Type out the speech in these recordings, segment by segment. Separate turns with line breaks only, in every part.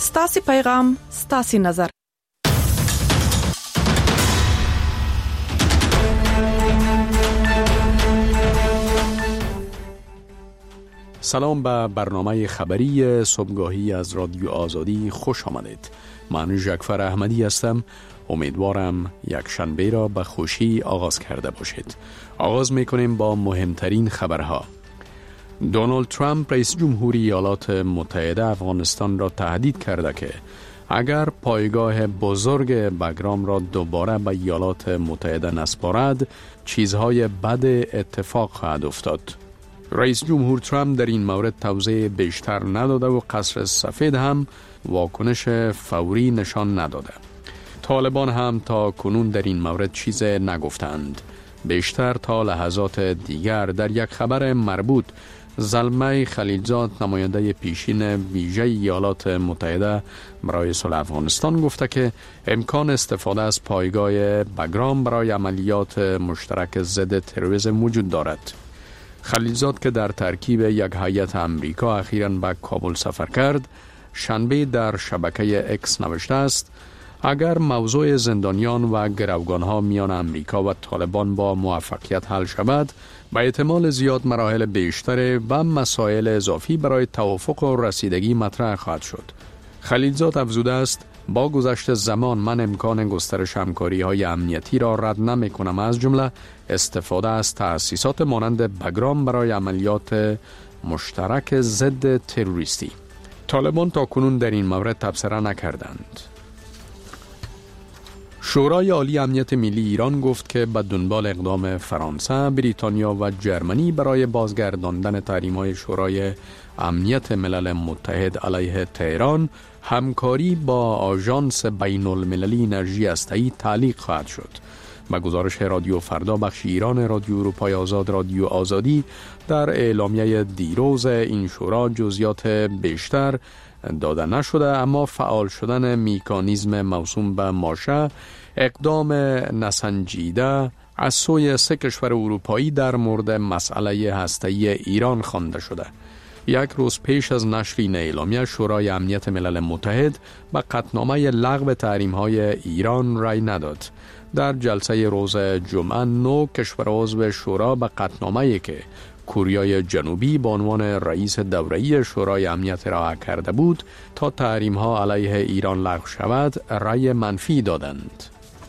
ستاسي پیغام، ستاسي نظر.
سلام به برنامه خبری صبحگاهی از رادیو آزادی خوش آمدید. من جعفر احمدی هستم. امیدوارم یک شنبه را به خوشی آغاز کرده باشید. آغاز میکنیم با مهمترین خبرها. دونالد ترامپ رئیس جمهوری ایالات متحده افغانستان را تهدید کرده که اگر پایگاه بزرگ بگرام را دوباره به ایالات متحده نسپارد، چیزهای بد اتفاق خواهد افتاد. رئیس جمهور ترامپ در این مورد توضیح بیشتر نداده و قصر سفید هم واکنش فوری نشان نداده. طالبان هم تا کنون در این مورد چیز نگفتند. بیشتر تا لحظات دیگر در یک خبر مربوط، زلمه خلیلزاد نماینده پیشین ویژه ایالات متحده برای صلح افغانستان گفته که امکان استفاده از پایگاه بگرام برای عملیات مشترک ضد تروریسم وجود دارد. خلیلزاد که در ترکیب یک هیئت امریکا اخیراً به کابل سفر کرد، شنبه در شبکه اکس نوشته است اگر موضوع زندانیان و گروگانها میان امریکا و طالبان با موفقیت حل شود، به احتمال زیاد مراحل بیشتر و مسائل اضافی برای توافق و رسیدگی مطرح خواهد شد. خلیلزاد افزوده است با گذشت زمان من امکان گسترش همکاری‌های امنیتی را رد نمی‌کنم، از جمله استفاده از تأسیسات مانند بگرام برای عملیات مشترک ضد تروریستی. طالبان تا کنون در این مورد تبصره نکردند. شورای عالی امنیت ملی ایران گفت که به دنبال اقدام فرانسه، بریتانیا و جرمنی برای بازگرداندن تحریم‌های شورای امنیت ملل متحد علیه تهران، همکاری با آژانس بین المللی انرژی هسته‌ای تعلیق خواهد شد. با گزارش رادیو فردا بخش ایران رادیو اروپای آزاد رادیو آزادی در اعلامیه دیروز این شورا جزئیات بیشتر داده نشده، اما فعال شدن میکانیزم موسوم به ماشه اقدام نسنجیده از سوی 3 کشور اروپایی در مورد مسئله هسته‌ای ایران خوانده شده. یک روز پیش از نشر این اعلامیه، شورای امنیت ملل متحد به قطعنامه لغو تحریم‌های ایران رأی نداد. در جلسه روز جمعه 9 کشور عضو شورا به قطعنامه‌ای که کوریای جنوبی به عنوان رئیس دوره‌ای شورای امنیت را کرده بود تا تحریم‌ها علیه ایران لغو شود، رأی منفی دادند.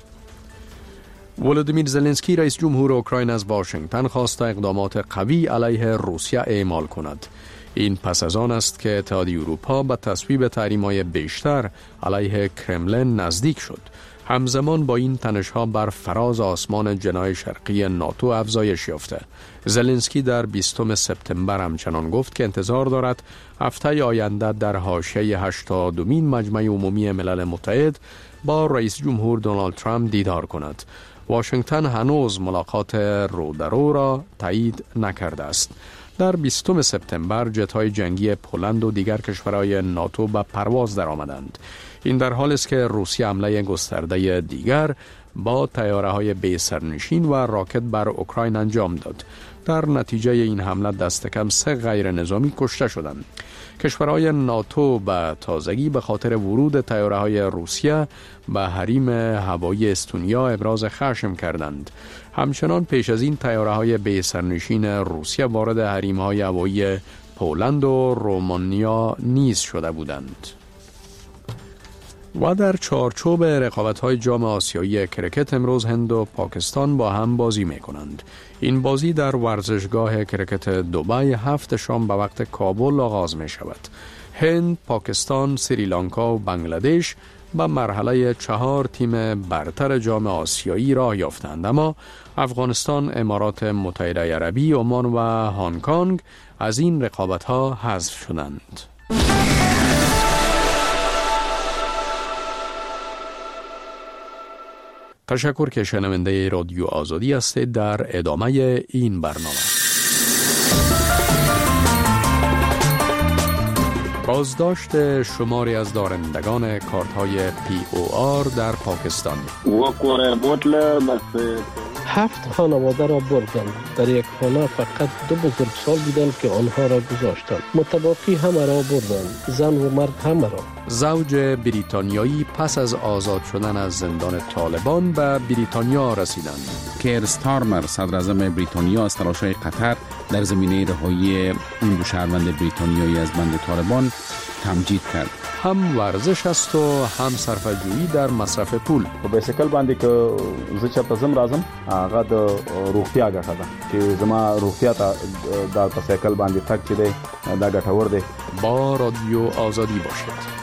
ولودیمیر زلنسکی رئیس جمهور اوکراین از واشنگتن خواست اقدامات قوی علیه روسیه اعمال کند. این پس از آن است که اتحادیه اروپا به تصویب تحریم‌های بیشتر علیه کرملین نزدیک شد. همزمان با این تنش‌ها بر فراز آسمان جناح شرقی ناتو افزایش یافته. زلنسکی در 20 سپتامبر همچنان گفت که انتظار دارد هفته آینده در حاشیه 82مین مجمع عمومی ملل متحد با رئیس جمهور دونالد ترامپ دیدار کند. واشنگتن هنوز ملاقات رو در رو را تایید نکرده است. در 20 سپتامبر جت‌های جنگی پولند و دیگر کشورهای ناتو به پرواز درآمدند. این در حالی است که روسیه حمله گسترده دیگر با طیاره‌های بی سرنشین و راکت بر اوکراین انجام داد. در نتیجه این حمله دست کم 3 غیر نظامی کشته شدند. کشورهای ناتو به تازگی به خاطر ورود طیاره‌های روسیه به حریم هوایی استونیا ابراز خشم کردند. همچنان پیش از این طیاره‌های بی سرنشین روسیه وارد حریم‌های هوایی پولند و رومانیا نیز شده بودند. و در چارچوب رقابت‌های جام آسیایی کرکت امروز هند و پاکستان با هم بازی می‌کنند. این بازی در ورزشگاه کرکت دبی 7 شام به وقت کابل آغاز می‌شود. هند، پاکستان، سریلانکا و بنگلادش به مرحله 4 تیم برتر جام آسیایی راه یافتند، اما افغانستان، امارات متحده عربی، عمان و هنگ کنگ از این رقابت‌ها حذف شدند. تشکر که شنونده رادیو آزادی هستید. در ادامه این برنامه بازداشت شماری از دارندگان کارت‌های POR در پاکستان.
7 خانواده را بردند. در یک خانه فقط 2 بزرگسال بودند که آنها را گذاشتند. متباقی همه را بردند، زن و مرد همه را.
زوج بریتانیایی پس از آزاد شدن از زندان طالبان به بریتانیا رسیدند.
کیر استارمر صدر اعظم بریتانیا از تلاش‌های قطر در زمینه رهایی این 2 شهروند بریتانیایی از بند طالبان تمجید کرد.
هم ورزش است و هم صرفه‌جویی در مصرف پول.
په بایسکل باندې که زه چېرته ځم راځم هغه د روغتیا ګټه ده چې زما روغتیا ته دا په سایکل باندې تګ چې دی دا ګټور دی.
با رادیو آزادی باشید.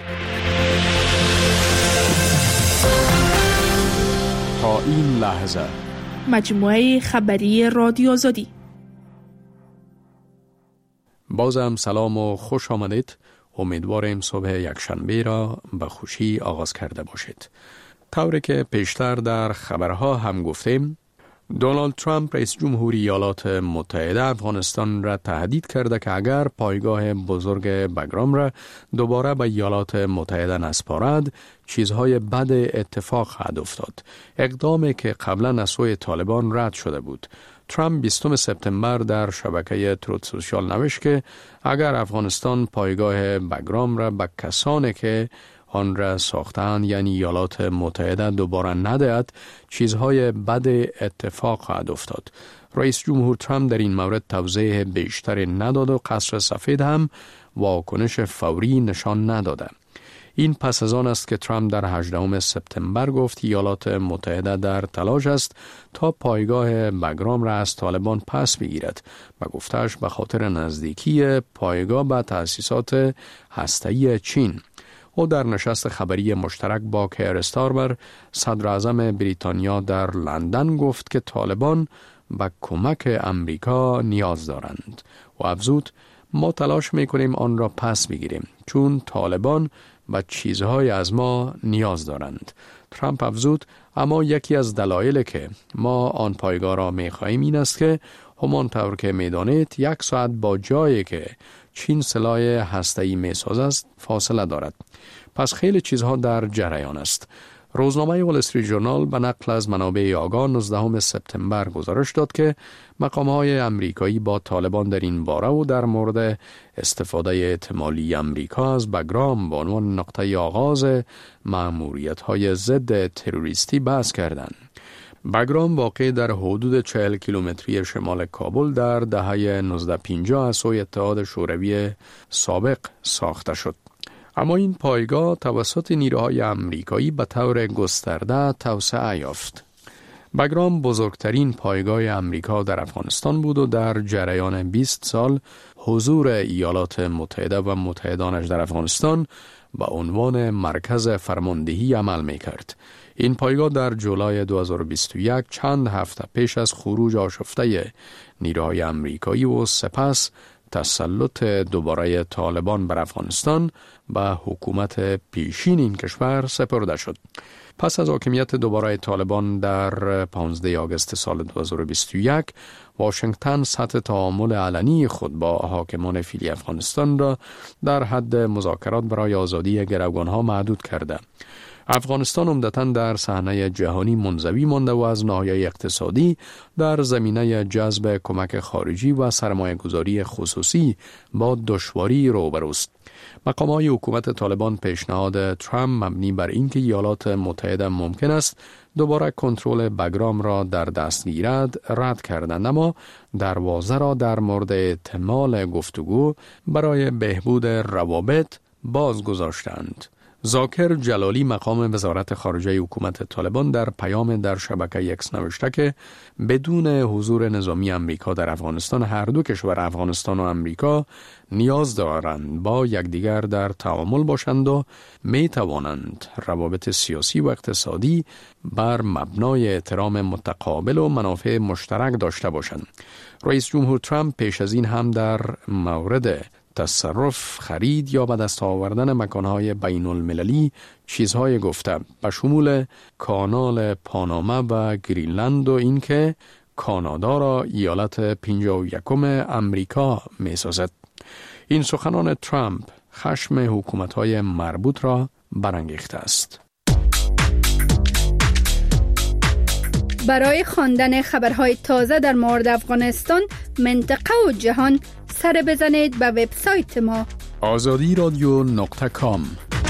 تا این لحظه
مجموعه خبری رادیو آزادی.
بازم سلام و خوش آمدید. امیدواریم صبح یکشنبه را به خوشی آغاز کرده باشید. طوری که پیشتر در خبرها هم گفتیم، دونالد ترامپ رئیس جمهوری ایالات متحده افغانستان را تهدید کرده که اگر پایگاه بزرگ بگرام را دوباره به ایالات متحده نسپارد، چیزهای بد اتفاق خواهد افتاد. اقدامی که قبلا از سوی طالبان رد شده بود. ترامپ 20 سپتامبر در شبکه تروت سوشال نوشت که اگر افغانستان پایگاه بگرام را به کسانی که آن را ساختند یعنی ایالات متحده دوباره ندهد، چیزهای بد اتفاق خواهد افتاد. رئیس جمهور ترامپ در این مورد توضیح بیشتری نداد و قصر سفید هم واکنش فوری نشان نداده. این پس از آن است که ترامپ در 18 سپتامبر گفت ایالات متحده در تلاش است تا پایگاه بگرام را از طالبان پس بگیرد و گفتش به خاطر نزدیکی پایگاه به تأسیسات هسته‌ای چین. او در نشست خبری مشترک با کیر استارمر صدر اعظم بریتانیا در لندن گفت که طالبان به کمک امریکا نیاز دارند و افزود ما تلاش میکنیم آن را پس بگیریم چون طالبان و چیزهای از ما نیاز دارند. ترامپ افزود اما یکی از دلایل که ما آن پایگاه را می‌خواهیم این است که همانطور که می‌دانید 1 ساعت با جایی که چین سلاح هسته‌ای می‌سازد فاصله دارد. پس خیلی چیزها در جریان است. روزنامه وال استریت ژورنال به نقل از منابع آگاه 19 سپتامبر گزارش داد که مقام‌های امریکایی با طالبان در این باره و در مورد استفاده احتمالی امریکا از بگرام به عنوان نقطه آغاز مأموریت‌های ضد تروریستی بحث کردند. بگرام واقع در حدود 40 کیلومتری شمال کابل در دهه 1950 از سوی اتحاد شوروی سابق ساخته شد. اما این پایگاه توسط نیروهای امریکایی به طور گسترده توسعه یافت. بگرام بزرگترین پایگاه امریکا در افغانستان بود و در جریان 20 سال حضور ایالات متحده و متحدانش در افغانستان به عنوان مرکز فرماندهی عمل می‌کرد. این پایگاه در جولای 2021 چند هفته پیش از خروج آشفته نیروهای امریکایی و سپس تسلط دوباره طالبان بر افغانستان به حکومت پیشین این کشور سپرده شد. پس از حاکمیت دوباره طالبان در 15 آگوست سال 2021 واشنگتن سطح تعامل علنی خود با حاکمان فعلی افغانستان را در حد مذاکرات برای آزادی گروگانها محدود کرده. افغانستان عمدتاً در صحنه جهانی منزوی مانده و از ناحیه اقتصادی در زمینه جذب کمک خارجی و سرمایه‌گذاری خصوصی با دشواری روبروست. مقام‌های حکومت طالبان پیشنهاد ترامپ مبنی بر اینکه ایالات متحده ممکن است دوباره کنترل بگرام را در دست گیرد رد کردند، اما دروازه را در مورد احتمال گفتگو برای بهبود روابط باز گذاشتند. ذاکر جلالی مقام وزارت خارجه حکومت طالبان در پیام در شبکه اکس نوشته که بدون حضور نظامی امریکا در افغانستان هر دو کشور افغانستان و امریکا نیاز دارند با یکدیگر در تعامل باشند و می توانند روابط سیاسی و اقتصادی بر مبنای احترام متقابل و منافع مشترک داشته باشند. رئیس جمهور ترامپ پیش از این هم در مورد تصرف، خرید یا به دست آوردن مکانهای بین المللی چیزهای گفته به شمول کانال پاناما و گرینلند و اینکه کانادا را ایالت 51 امریکا می سازد. این سخنان ترامپ خشم حکومت‌های مربوط را برانگیخته است.
برای خواندن خبرهای تازه در مورد افغانستان، منطقه و جهان، سر بزنید به وبسایت ما
azadiradyo.com.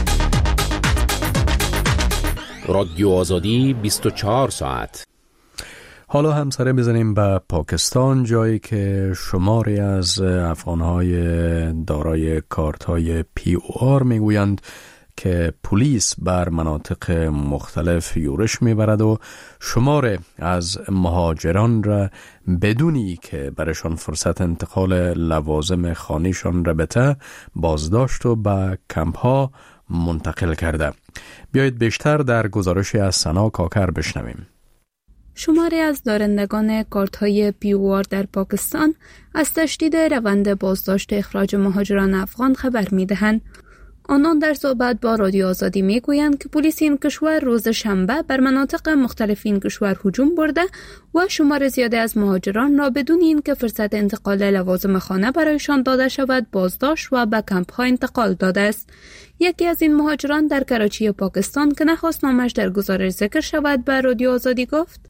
رادیو آزادی 24 ساعت.
حالا هم سره بزنیم به پاکستان، جایی که شماری از افغانهای دارای کارت‌های POR میگویند که پلیس بر مناطق مختلف یورش میبرد و شمار از مهاجران را بدونی که برشان فرصت انتقال لوازم خانه‌شان را بده بازداشت و به کمپ ها منتقل کرده. بیایید بیشتر در گزارش از سنا کاکر بشنویم.
شماری از دارندگان کارت‌های POR در پاکستان از تشدید روند بازداشت اخراج مهاجران افغان خبر می‌دهند. آنان در صحبت با رادیو آزادی میگویند که پلیس این کشور روز شنبه بر مناطق مختلف این کشور هجوم برده و شمار زیادی از مهاجران را بدون اینکه فرصت انتقال لوازم خانه برایشان داده شود بازداشت و به کمپ ها انتقال داده است. یکی از این مهاجران در کراچی پاکستان که نخواست نامش در گزارش ذکر شود به رادیو آزادی گفت: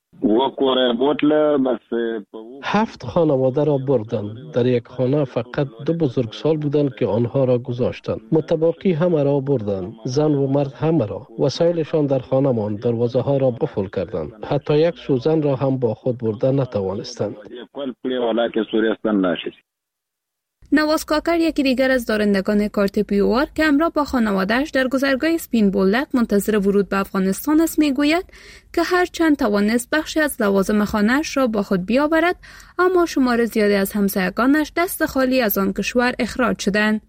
7 خانواده را بردند. در یک خانه فقط 2 بزرگسال بودند که آنها را گذاشتند. متباقی همه را بردند. زن و مرد همه را. وسایلشان در خانه ماند. دروازه ها را قفل کردند. حتی یک سوزن را هم با خود برده نتوانستند.
نواز کاکر، یکی دیگر از دارندگان کارت POR که همراه با خانواده‌اش در گذرگاه سپین بولدک منتظر ورود به افغانستان است، میگوید که هر چند توانست بخشی از لوازم خانه‌اش را با خود بیاورد، اما شمار زیادی از همسایگانش دست خالی از آن کشور اخراج شدند.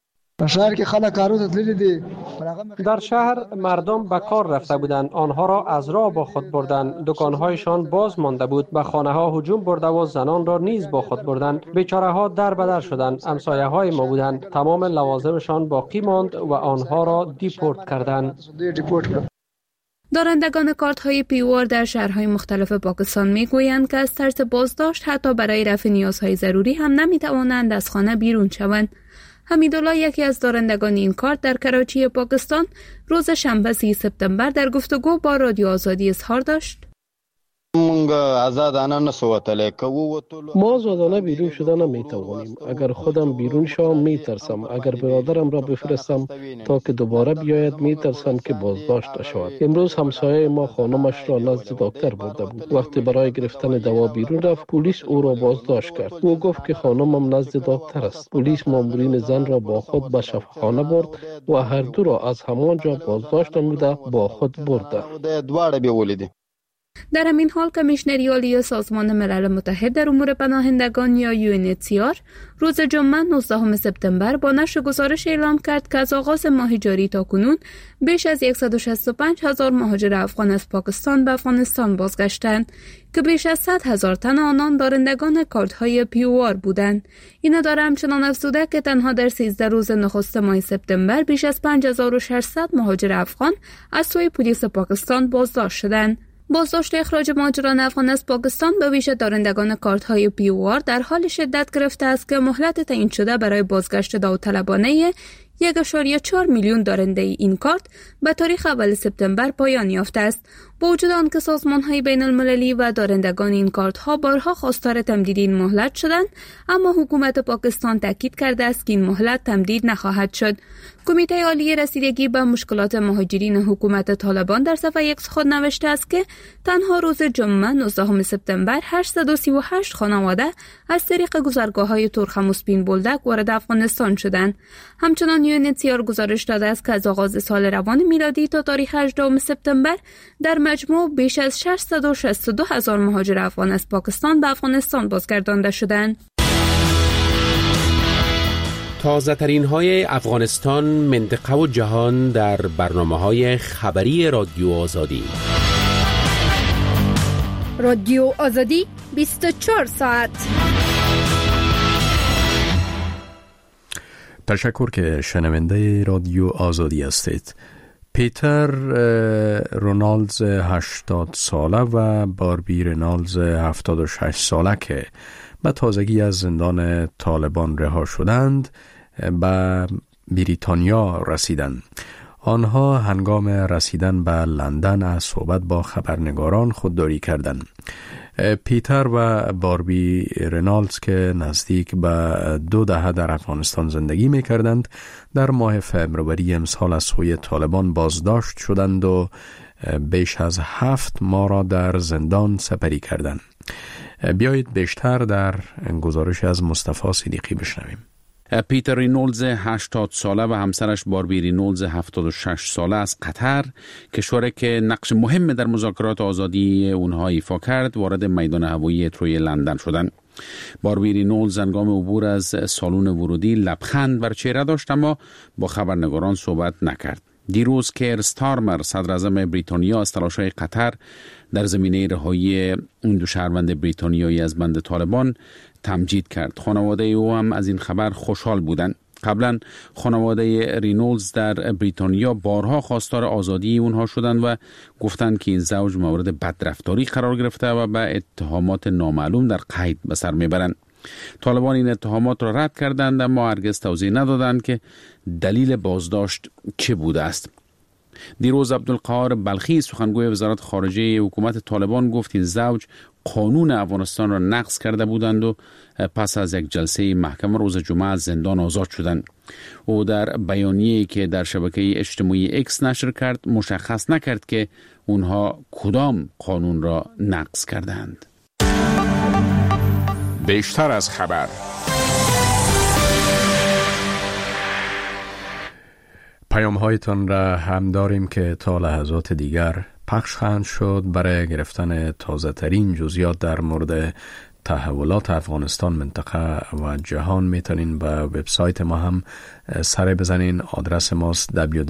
در شهر مردم به کار رفته بودند، آنها را از راه با خود بردند. دکانهایشان باز مانده بود، به خانه ها هجوم برده و زنان را نیز با خود بردند. بیچاره ها در بدر شدند. همسایه های ما بودند. تمام لوازمشان باقی ماند و آنها را دیپورت کردند.
دارندگان کارت‌های POR در شهرهای مختلف پاکستان میگویند که از ترس بازداشت حتی برای رفع نیازهای ضروری هم نمیتوانند از خانه بیرون شوند. حمیدالله، یکی از دارندگان این کارت در کراچی پاکستان، روز شنبه 30 سپتامبر در گفتگو با رادیو آزادی اظهار داشت:
ما آزادانه بیرون شده نمیتوانیم. اگر خودم بیرون شوم میترسم. اگر برادرم را بفرستم تا که دوباره بیاید میترسم که بازداشت شود. امروز همسایه ما خانمش را نزد دکتر برده بود. وقتی برای گرفتن دوا بیرون رفت، پلیس او را بازداشت کرد. او گفت که خانمم نزد دکتر است. پلیس مامورین زن را با خود به شفاخانه برد و هر دو را از همانجا بازداشت نموده با خود برده.
در همین حال کمیشنری عالی سازمان ملل متحد در امور پناهندگان یا UNHCR روز جمعه 19 سپتامبر با نشر گزارش اعلام کرد که از آغاز ماه جاری تا کنون بیش از 165,000 مهاجر افغان از پاکستان به افغانستان بازگشتند که بیش از 100,000 تن آنان دارندگان کارت‌های POR بودند. این اداره همچنان افزوده که تنها در 13 روز نخست ماه سپتامبر بیش از 5600 مهاجر افغان از سوی پلیس پاکستان بازداشت شدند. بازداشت اخراج مهاجران افغان از پاکستان به ویژه دارندگان کارت‌های POR در حال شدت گرفته است که مهلت تعیین شده برای بازگشت داوطلبانه 1.4 میلیون دارنده این کارت به تاریخ اول سپتامبر پایان یافته است. با وجود آنکه سازمان‌های بین‌المللی و دارندگان این کارت‌ها بارها خواستار تمدید این مهلت شدند، اما حکومت پاکستان تاکید کرده است که این مهلت تمدید نخواهد شد. کمیته عالی رسیدگی به مشکلات مهاجرین حکومت طالبان در صفحه X خود نوشته است که تنها روز جمعه 19 سپتامبر 838 خانواده از طریق گذرگاه‌های ترخم و سپین بولدک وارد افغانستان شدند. همچنان UNHCR گزارش داده است که از آغاز سال روان میلادی تا تاریخ 18 سپتامبر در مجموع بیش از 662,000 مهاجر افغان از پاکستان به افغانستان بازگردانده شدند.
تازه ترین های افغانستان، منطقه و جهان در برنامه‌های خبری رادیو آزادی.
رادیو آزادی 24 ساعت.
تشکر که شنونده رادیو آزادی هستید. پیتر رونالدز 80 ساله و باربی رونالدز 76 ساله که به تازگی از زندان طالبان رها شدند به بریتانیا رسیدند. آنها هنگام رسیدن به لندن از صحبت با خبرنگاران خودداری کردند. پیتر و باربی رینالدز که نزدیک به 2 دهه در افغانستان زندگی می کردند در ماه فوریه امسال از سوی طالبان بازداشت شدند و بیش از 7 ماه را در زندان سپری کردند. بیایید بیشتر در گزارش از مصطفی صدیقی بشنویم.
پیتر رینولدز 80 ساله و همسرش باربی رینولدز 76 ساله از قطر، کشوری که نقش مهم در مذاکرات آزادی اونها ایفا کرد، وارد میدان هوایی هیتروی لندن شدند. باربی رینولدز هنگام عبور از سالن ورودی لبخند بر چهره داشت اما با خبرنگاران صحبت نکرد. دیروز کیر استارمر صدر اعظم بریتانیا از تلاش‌های قطر در زمینه رهایی اون 2 شهروند بریتانیایی از بند طالبان تمجید کرد. خانواده او هم از این خبر خوشحال بودند. قبلا خانواده رینولدز در بریتانیا بارها خواستار آزادی اونها شدند و گفتند که این زوج مورد بدرفتاری قرار گرفته و به اتهامات نامعلوم در قید به سر میبرند. طالبان این اتهامات را رد کردند اما هرگز توضیح ندادند که دلیل بازداشت چه بوده است. دیروز عبدالقاهر بلخی سخنگوی وزارت خارجه حکومت طالبان گفت این زوج قانون افغانستان را نقض کرده بودند و پس از یک جلسه محکمه روز جمعه از زندان آزاد شدند. او در بیانیه‌ای که در شبکه اجتماعی اکس نشر کرد مشخص نکرد که اونها کدام قانون را نقض کردند.
بیشتر از خبر. پیام هایتان را هم داریم که تا لحظات دیگر پخش خواهند شد. برای گرفتن تازه ترین جزئیات در مورد تحولات افغانستان، منطقه و جهان میتونین به وبسایت ما هم سر بزنین. آدرس ماست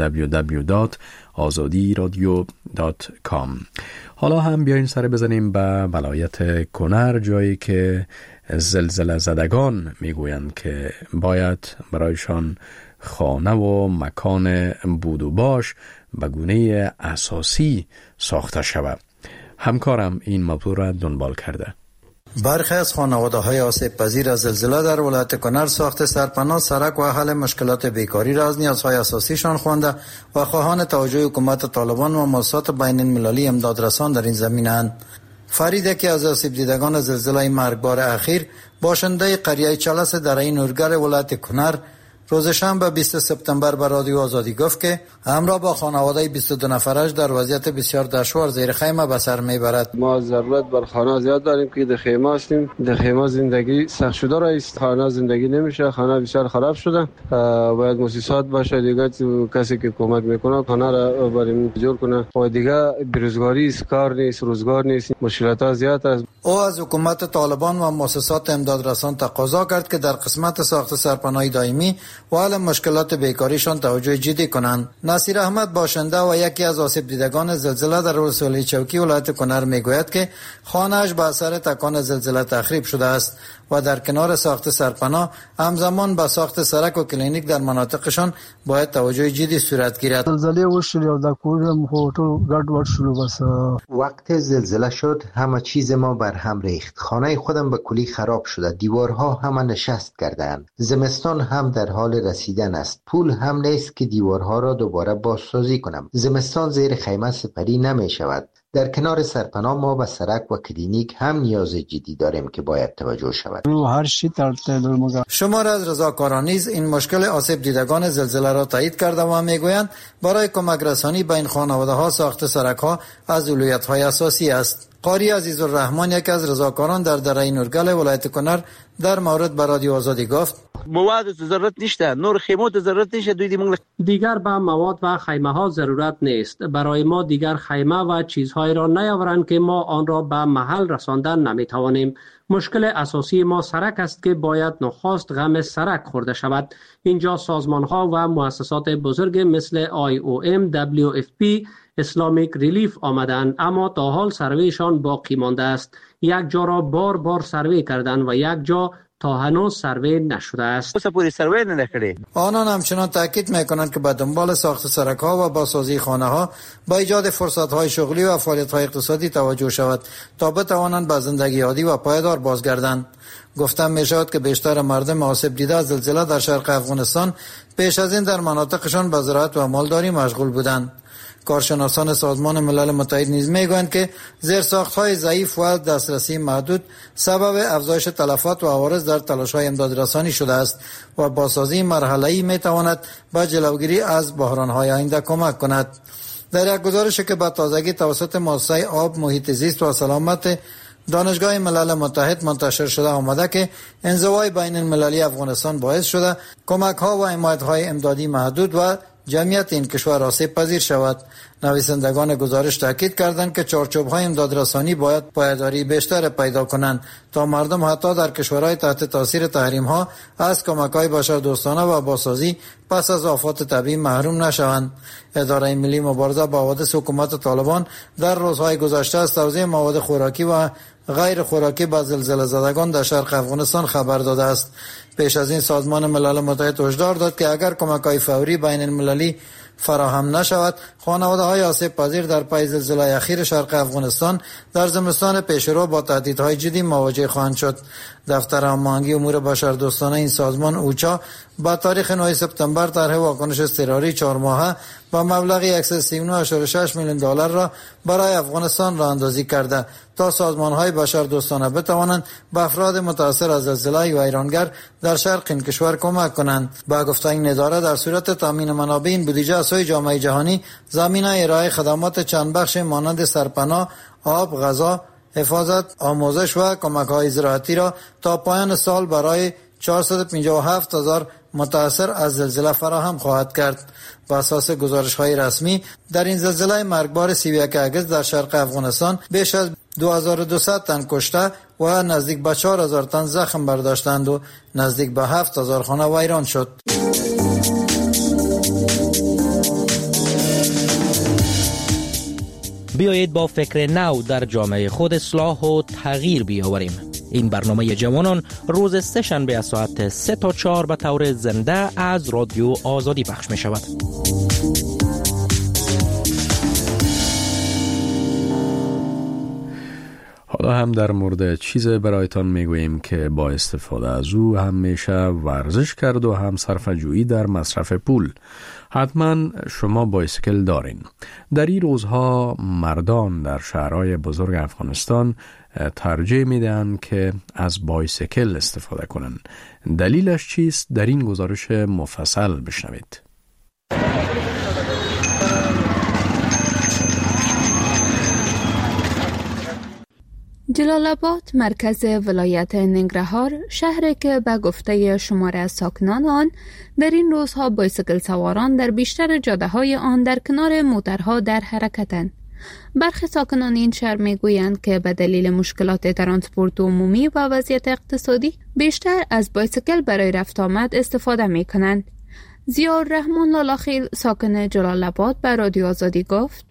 www.azadiradio.com. حالا هم بیاین سر بزنیم به ولایت کنر، جایی که زلزله زدگان میگویند که باید برایشان خانه و مکان بود و باش به گونه اساسی ساخته شود. همکارم این موضوع را دنبال کرده.
برخی از خانواده‌های آسیب پذیر از زلزله در ولایت کنر ساخت سرپناه، سرک و حل مشکلات بیکاری را از نیازهای اساسیشان خوانده و خواهان توجه حکومت طالبان و مؤسسات بین المللی امدادرسان در این زمینه‌اند. فرید، یکی از آسیب دیدگان زلزله مرگبار اخیر، باشنده قریه چلس درعی نورگل ولایت کنر، روز شنبه 20 سپتامبر به رادیو آزادی گفت که همراه با خانواده 22 نفرش در وضعیت بسیار دشوار زیر خیمه به سر میبرد.
ما ضرورت بر خانه زیاد داریم که در خیمه هستیم. در خیمه زندگی سخت شده است. خانه زندگی نمیشه. خانه بسیار خراب شده. باید مؤسسات باشه دیگه، کسی که کمک میکنه خانه را بریم جور کنه. و دیگه بیروزگاری است، کار نیست، روزگار نیست، مشکلات زیاد است.
او از حکومت طالبان و مؤسسات امدادرسان تقاضا کرد که در قسمت ساخت سرپناه دائمی و حل مشکلات بیکاریشان توجه جدی کنند. نصیر احمد، باشنده و یکی از آسیب دیدگان زلزله در ولسوالی چوکی ولایت کنر، میگوید که خانه‌اش به اثر تکان زلزله تخریب شده است و در کنار ساخت سرپناه همزمان به ساخت سرک و کلینیک در مناطقشان باید توجه جدی صورت گیرد.
زلزله وشل او د کورم هوټو ګډ وډ شلو. بس
وقت زلزله شد همه چیز ما بر هم ریخت. خانه خودم به کلی خراب شده. دیوارها همه نشست کردند. زمستان هم در حال رسیدن است. پول هم نیست که دیوارها را دوباره بازسازی کنم. زمستان زیر خیمه سپری نمی شود. در کنار سرپناه ما به سرک و کلینیک هم نیاز جدی داریم که باید توجه شود.
شمار از رضاکاران نیز این مشکل آسیب دیدگان زلزله را تایید کرده و میگویند برای کمک رسانی به این خانواده ها ساخت سرک ها از اولویت های اساسی است. قاری عزیزالرحمن، یک از رضاکاران در درعی نورگل ولایت کنر، در مورد به رادیو آزادی گفت:
مواد ضرورت نیست، نور خیمات ضرورت نیست.
دیگر به مواد و خیمه ها ضرورت نیست. برای ما دیگر خیمه و چیزهای را نیاورند که ما آن را به محل رساندن نمیتوانیم. مشکل اساسی ما سرک است که باید نخست غم سرک خورده شود. اینجا سازمان ها و مؤسسات بزرگ مثل IOM، WFP، اسلامیک ریلیف آمدند، اما تا حال سرویشان باقی مانده است. یک جا را بار سروی کردند و یک جا تا هنوز سروی نشده است.
آنان همچنان تاکید میکنند که به دنبال ساخت سرک‌ها و بازسازی خانه‌ها با ایجاد فرصت‌های شغلی و فعالیت‌های اقتصادی توجه شود تا بتوانند به زندگی عادی و پایدار بازگردند. گفتم می شود که بیشتر مردم آسیب دیده از زلزله در شرق افغانستان پیش از این در مناطقشان به زراعت و مالداری مشغول بودند. کارشناسان سازمان ملل متحد نیز میگویند که زیرساخت‌های ضعیف و دسترسی محدود سبب افزایش تلفات و عوارض در تلاش‌های امدادرسانی شده است و بازسازی مرحله‌ای میتواند به جلوگیری از بحران‌های آینده کمک کند. در یک گزارشی که به تازگی توسط مؤسسه آب، محیط زیست و سلامت دانشگاه ملل متحد منتشر شده آمده که انزوای بین المللی افغانستان باعث شده کمک‌ها و حمایت‌های امدادی محدود و جمعیت این کشور آسیب پذیر شود. نویسندگان گزارش تاکید کردند که چارچوب‌های امدادرسانی باید پایداری بیشتر پیدا کنند تا مردم حتی در کشورهای تحت تاثیر تحریم‌ها از کمک‌های بشردوستانه و بازسازی پس از آفات طبیعی محروم نشوند. اداره ملی مبارزه با حوادث حکومت طالبان در روزهای گذشته از توزیع مواد خوراکی و غیر خوراکی به زلزله زدگان در شرق افغانستان خبر داده است. پیش از این سازمان ملل متحد هشدار داد که اگر کمک‌های فوری بین المللی فراهم نشود، خانواده‌های آسیب پذیر در پی زلزله اخیر شرق افغانستان در زمستان پیشرو با تهدیدهای جدی مواجه خواهند شد. دفتر هماهنگی امور بشردوستانه این سازمان اوچا با تاریخ 9 سپتامبر طرح واکنش اضطراری 4 ماهه با مبلغ 139.6 میلیون دلار را برای افغانستان راه اندازی کرده تا سازمان‌های بشردوستانه بتوانند به افراد متاثر از زلزله و ویرانگر در شرق این کشور کمک کنند. با گفته این اداره در صورت تامین منابع این بودجه از سوی جامعه جهانی زمینه ارائه خدمات چند بخش مانند سرپناه، آب، غذا، حفاظت، آموزش و کمک‌های زراعتی را تا پایان سال برای 457,000 متاثر از زلزله فراهم خواهد کرد. بر اساس گزارش‌های رسمی در این زلزله مرگبار 31 اگست در شرق افغانستان بیش از 2200 تن کشته و نزدیک به 4000 تن زخم برداشتند و نزدیک به 7000 خانه ویران شد.
بیایید با فکر نو در جامعه خود اصلاح و تغییر بیاوریم. این برنامه جوانان روز سه شنبه از ساعت 3 تا 4 به طور زنده از رادیو آزادی پخش می شود.
حالا هم در مورد چیز برایتان میگوییم که با استفاده از او هم میشه ورزش کرد و هم صرفه‌جویی در مصرف پول. حتما شما بایسکل دارین. در این روزها مردان در شهرهای بزرگ افغانستان ترجیح میدن که از بایسکل استفاده کنن. دلیلش چیست؟ در این گزارش مفصل بشنوید.
جلال آباد مرکز ولایت ننگرهار، شهری که به گفته شمار از ساکنان آن در این روزها بایسکل سواران در بیشتر جاده‌های آن در کنار موترها در حرکتند. برخی ساکنان این شهر میگویند که به دلیل مشکلات ترانسپورت عمومی و وضعیت اقتصادی بیشتر از بایسکل برای رفت آمد استفاده میکنند. ضیاءالرحمن لالاخیل ساکن جلال آباد به رادیو آزادی گفت: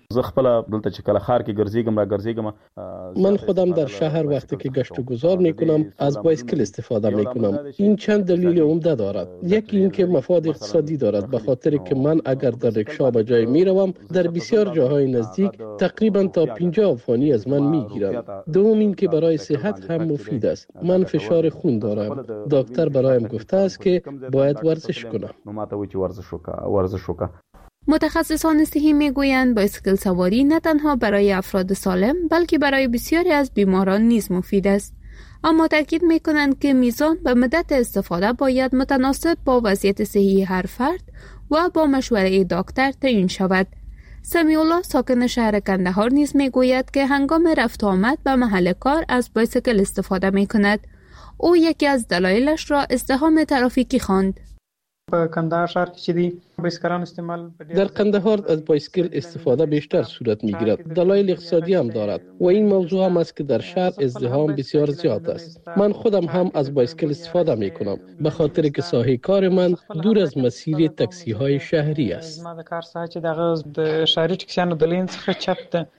من خودم در شهر وقتی که گشت و گذار میکنم از بایسکل استفاده میکنم. این چند دلیل عمده دارد. یکی این که مفاد اقتصادی دارد، به خاطر که من اگر در رکشا به جای میروم در بسیار جاهای نزدیک تقریبا تا 50 افغانی از من میگیرند. دوم این که برای صحت هم مفید است. من فشار خون دارم. دکتر برایم گفته است که باید ورزش کنم.
متخصصان صحی میگویند بایسکل سواری نه تنها برای افراد سالم بلکه برای بسیاری از بیماران نیز مفید است. اما تاکید میکنند که میزان و مدت استفاده باید متناسب با وضعیت صحی هر فرد و با مشوره دکتر تعیین شود. سمیع الله ساکن شهر کندهار نیز میگوید که هنگام رفت آمد به محل کار از بایسکل استفاده میکند. او یکی از دلایلش را ازدحام ترافیکی خواند.
در قندهار از بایسکل استفاده بیشتر صورت میگیرد. دلایل اقتصادی هم دارد و این موضوع هم است که در شهر ازدحام بسیار زیاد است. من خودم هم از بایسکل استفاده میکنم به خاطر که ساحه کار من دور از مسیر تاکسی های شهری است.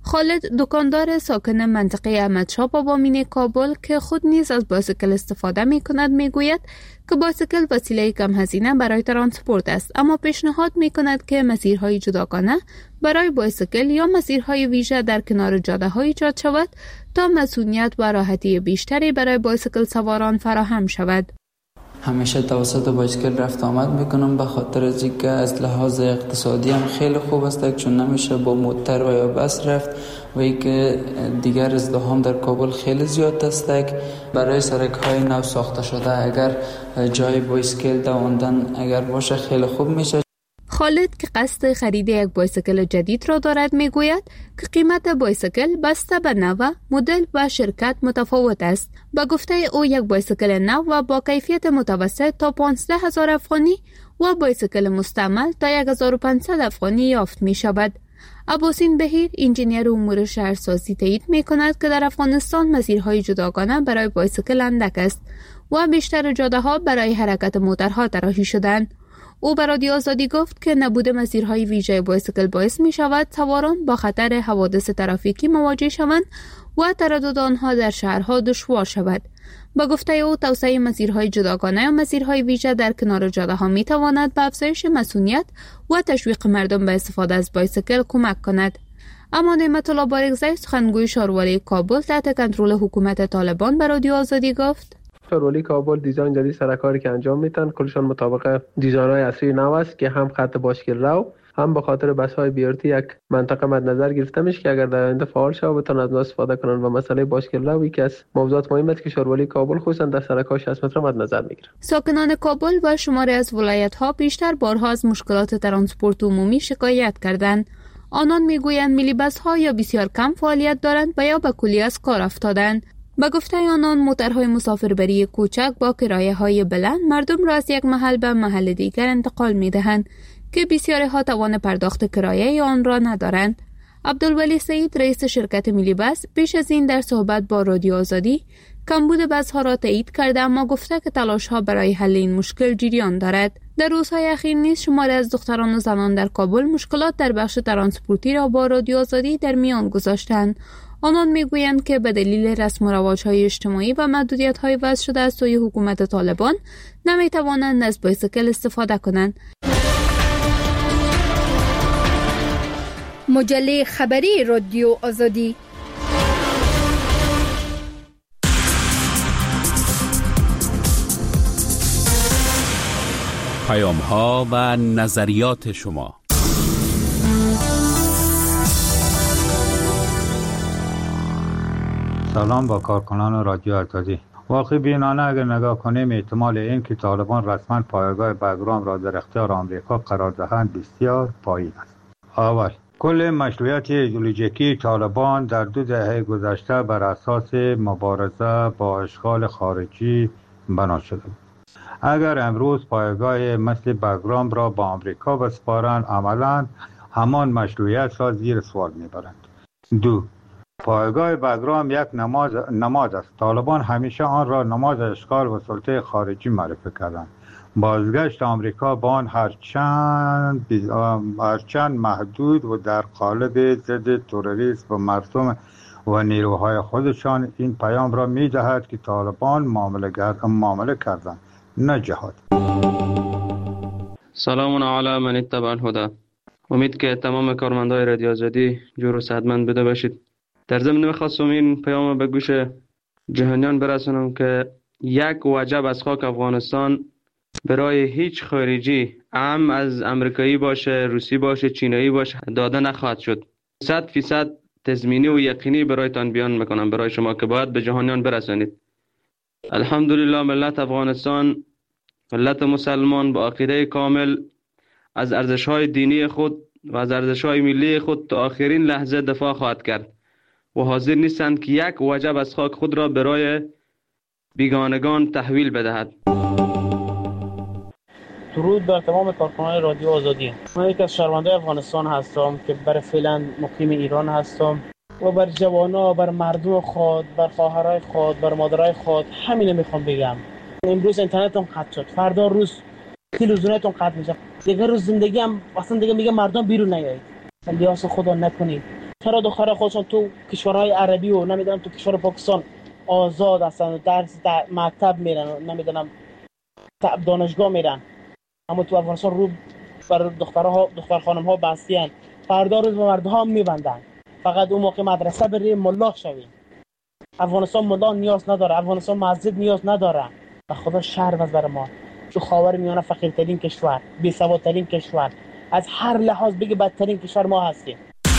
خالد دکاندار ساکن منطقه احمدشاه بابامین کابل که خود نیز از بایسکل استفاده می کند می گوید که بایسکل وسیله کم هزینه برای ترانسپورت است، اما پیشنهاد می کند که مسیرهای جداگانه برای بایسکل یا مسیرهای ویژه در کنار جاده‌ها ایجاد شود تا مسئولیت و راحتی بیشتری برای بایسکل سواران فراهم شود.
همیشه توسط بایسکل رفت آمد میکنم به خاطر از اینکه از لحاظ اقتصادی هم خیلی خوب است، چون نمیشه با موتر و یا بس رفت و اینکه دیگر ازدحام در کابل خیلی زیاد است. برای سرک‌های نو ساخته شده اگر جای بایسکل دواندن اگر باشه خیلی خوب میشه.
خالد که قصد خرید یک بایسکل جدید را دارد میگوید که قیمت بایسکل بسته به نوع، مدل و شرکت متفاوت است. به گفته او یک بایسکل نو و با کیفیت متوسط تا 15,000 افغانی و بایسکل مستعمل تا 1,500 افغانی یافت می شود. عباسین بهیر انجینیر امور شهرسازی تایید می کند که در افغانستان مسیرهای جداگانه برای بایسکل اندک است و بیشتر جاده‌ها برای حرکت موترها طراحی شدند. او به رادیو آزادی گفت که نبود مسیرهای ویژه بایسکل باعث می شود سواران با خطر حوادث ترافیکی مواجه شوند و تردد آنها در شهرها دشوار شود. با گفته او توسعه مسیرهای جداگانه یا مسیرهای ویژه در کنار جاده‌ها می تواند به افزایش مسئولیت و تشویق مردم به استفاده از بایسکل کمک کند. اما نعمت الله بارگزی سخنگوی شاروالی کابل تحت کنترل حکومت طالبان به رادیو آزادی گفت
شاروالی کابل دیزاین جدید سرکاری که انجام میتن کلشان مطابق دیزاین‌های اصلی نو است که هم خط بایسکل رو هم به خاطر بس‌های بیارتی یک منطقه مد نظر گرفته میشه که اگر در آینده فعال شه بتونن از اون استفاده کنن و مسئله بایسکل رو یکی از موضوعات مهم است که شاروالی کابل خصوصا در سرک‌های 60 متر مد نظر میگیره.
ساکنان کابل و شماری از ولایت‌ها بیشتر بارها از مشکلات ترانسپورت عمومی شکایت کردند. آنان میگویند میلی بس‌ها یا بسیار کم فعالیت دارند و یا به کلی از کار افتادند. با گفته آنان موترهای مسافربری کوچک با کرایه‌های بلند مردم را از یک محل به محل دیگر انتقال می‌دهند که بسیاری ها توان پرداخت کرایه آن را ندارند. عبدالولی سعید رئیس شرکت میلی بس پیش از این در صحبت با رادیو آزادی کمبود بس‌ها را تایید کرده، اما گفته که تلاش‌ها برای حل این مشکل جریان دارد. در روزهای اخیر نیز شماری از دختران و زنان در کابل مشکلات در بخش ترانسپورتی را با رادیو آزادی در میان گذاشتند. آنان میگویند که به دلیل رسم و رواج‌های اجتماعی و محدودیت‌های وضع شده از سوی حکومت طالبان نمی‌توانند از بایسکل استفاده کنند.
مجله خبری رادیو آزادی.
پیام‌ها و نظریات شما.
سلام با کارکنان رادیو آزادی. واقعی بینانه اگر نگاه کنیم احتمال این که طالبان رسما پایگاه بگرام را در اختیار آمریکا قرار دهند بسیار پایین است. اول، کل مشروعیت ایدئولوژیکی طالبان در 2 دهه گذشته بر اساس مبارزه با اشغال خارجی بنا شده بود. اگر امروز پایگاه مثل بگرام را با آمریکا بسپارند عملاً همان مشروعیت را زیر سوال میبرند. 2. پایگاه بگرام یک نماد است. طالبان همیشه آن را نماد اشغال و سلطه خارجی معرفی کردند. بازگشت آمریکا با آن هرچند محدود و در قالب ضد تروریسم و مردم و نیروهای خودشان این پیام را می‌دهد که طالبان معامله کردند نه جهاد.
سلام علی من اتبع الهدى. امید که تمام کارمندای رادیو آزادی جور و صحتمند بوده باشید. در ضمن می‌خواستم این پیام به گوش جهانیان برسونم که یک وجب از خاک افغانستان برای هیچ خارجی، هم از امریکایی باشه، روسی باشه، چینایی باشه، داده نخواهد شد. 100% تضمینی و یقینی برایتان بیان میکنم برای شما که باید به جهانیان برسانید. الحمدلله ملت افغانستان، ملت مسلمان با عقیده کامل از ارزش‌های دینی خود و از ارزش‌های ملی خود تا آخرین لحظه دفاع خواهد کرد و حاضر نیستند که یک وجب از خاک خود را برای بیگانگان تحویل بدهد.
درود بر تمام کارکنان رادیو آزادی. من یک از شهروندان افغانستان هستم که برای فعلا مقیم ایران هستم و بر جوانا، بر مردم خود، بر خواهرای خود، بر مادرای خود همینه میخوام بگم. امروز اینترنتم قطع شد، فردا روز تلویزیونتون قطع میشه، دیگه روز زندگی هم اصلا دیگه میگه مردم بیرون نیایید. لیاس خدا نکنید. چرا دخترها خودشون تو کشورهای عربی و نمیدونم تو کشور پاکستان آزاد هستن، درس در مکتب میرن، نمیدونم دانشگاه میرن، اما تو افغانستان رو بر دختر خانم ها بستیان، فردا روز به مردها میبندن. فقط اون موقع مدرسه بری ملا شوی. افغانستان ملا نیاز نداره، افغانستان مسجد نیاز نداره. به خدا شرم از بر ما، تو خاورمیانه فقیرترین کشور، بی‌سوادترین کشور، از هر لحاظ بگی بدترین کشور ما هستیم.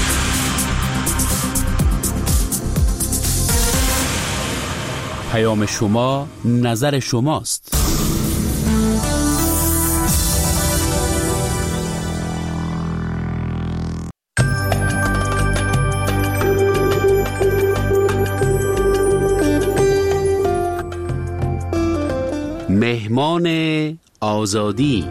پیام شما، نظر شماست. مهمان آزادی.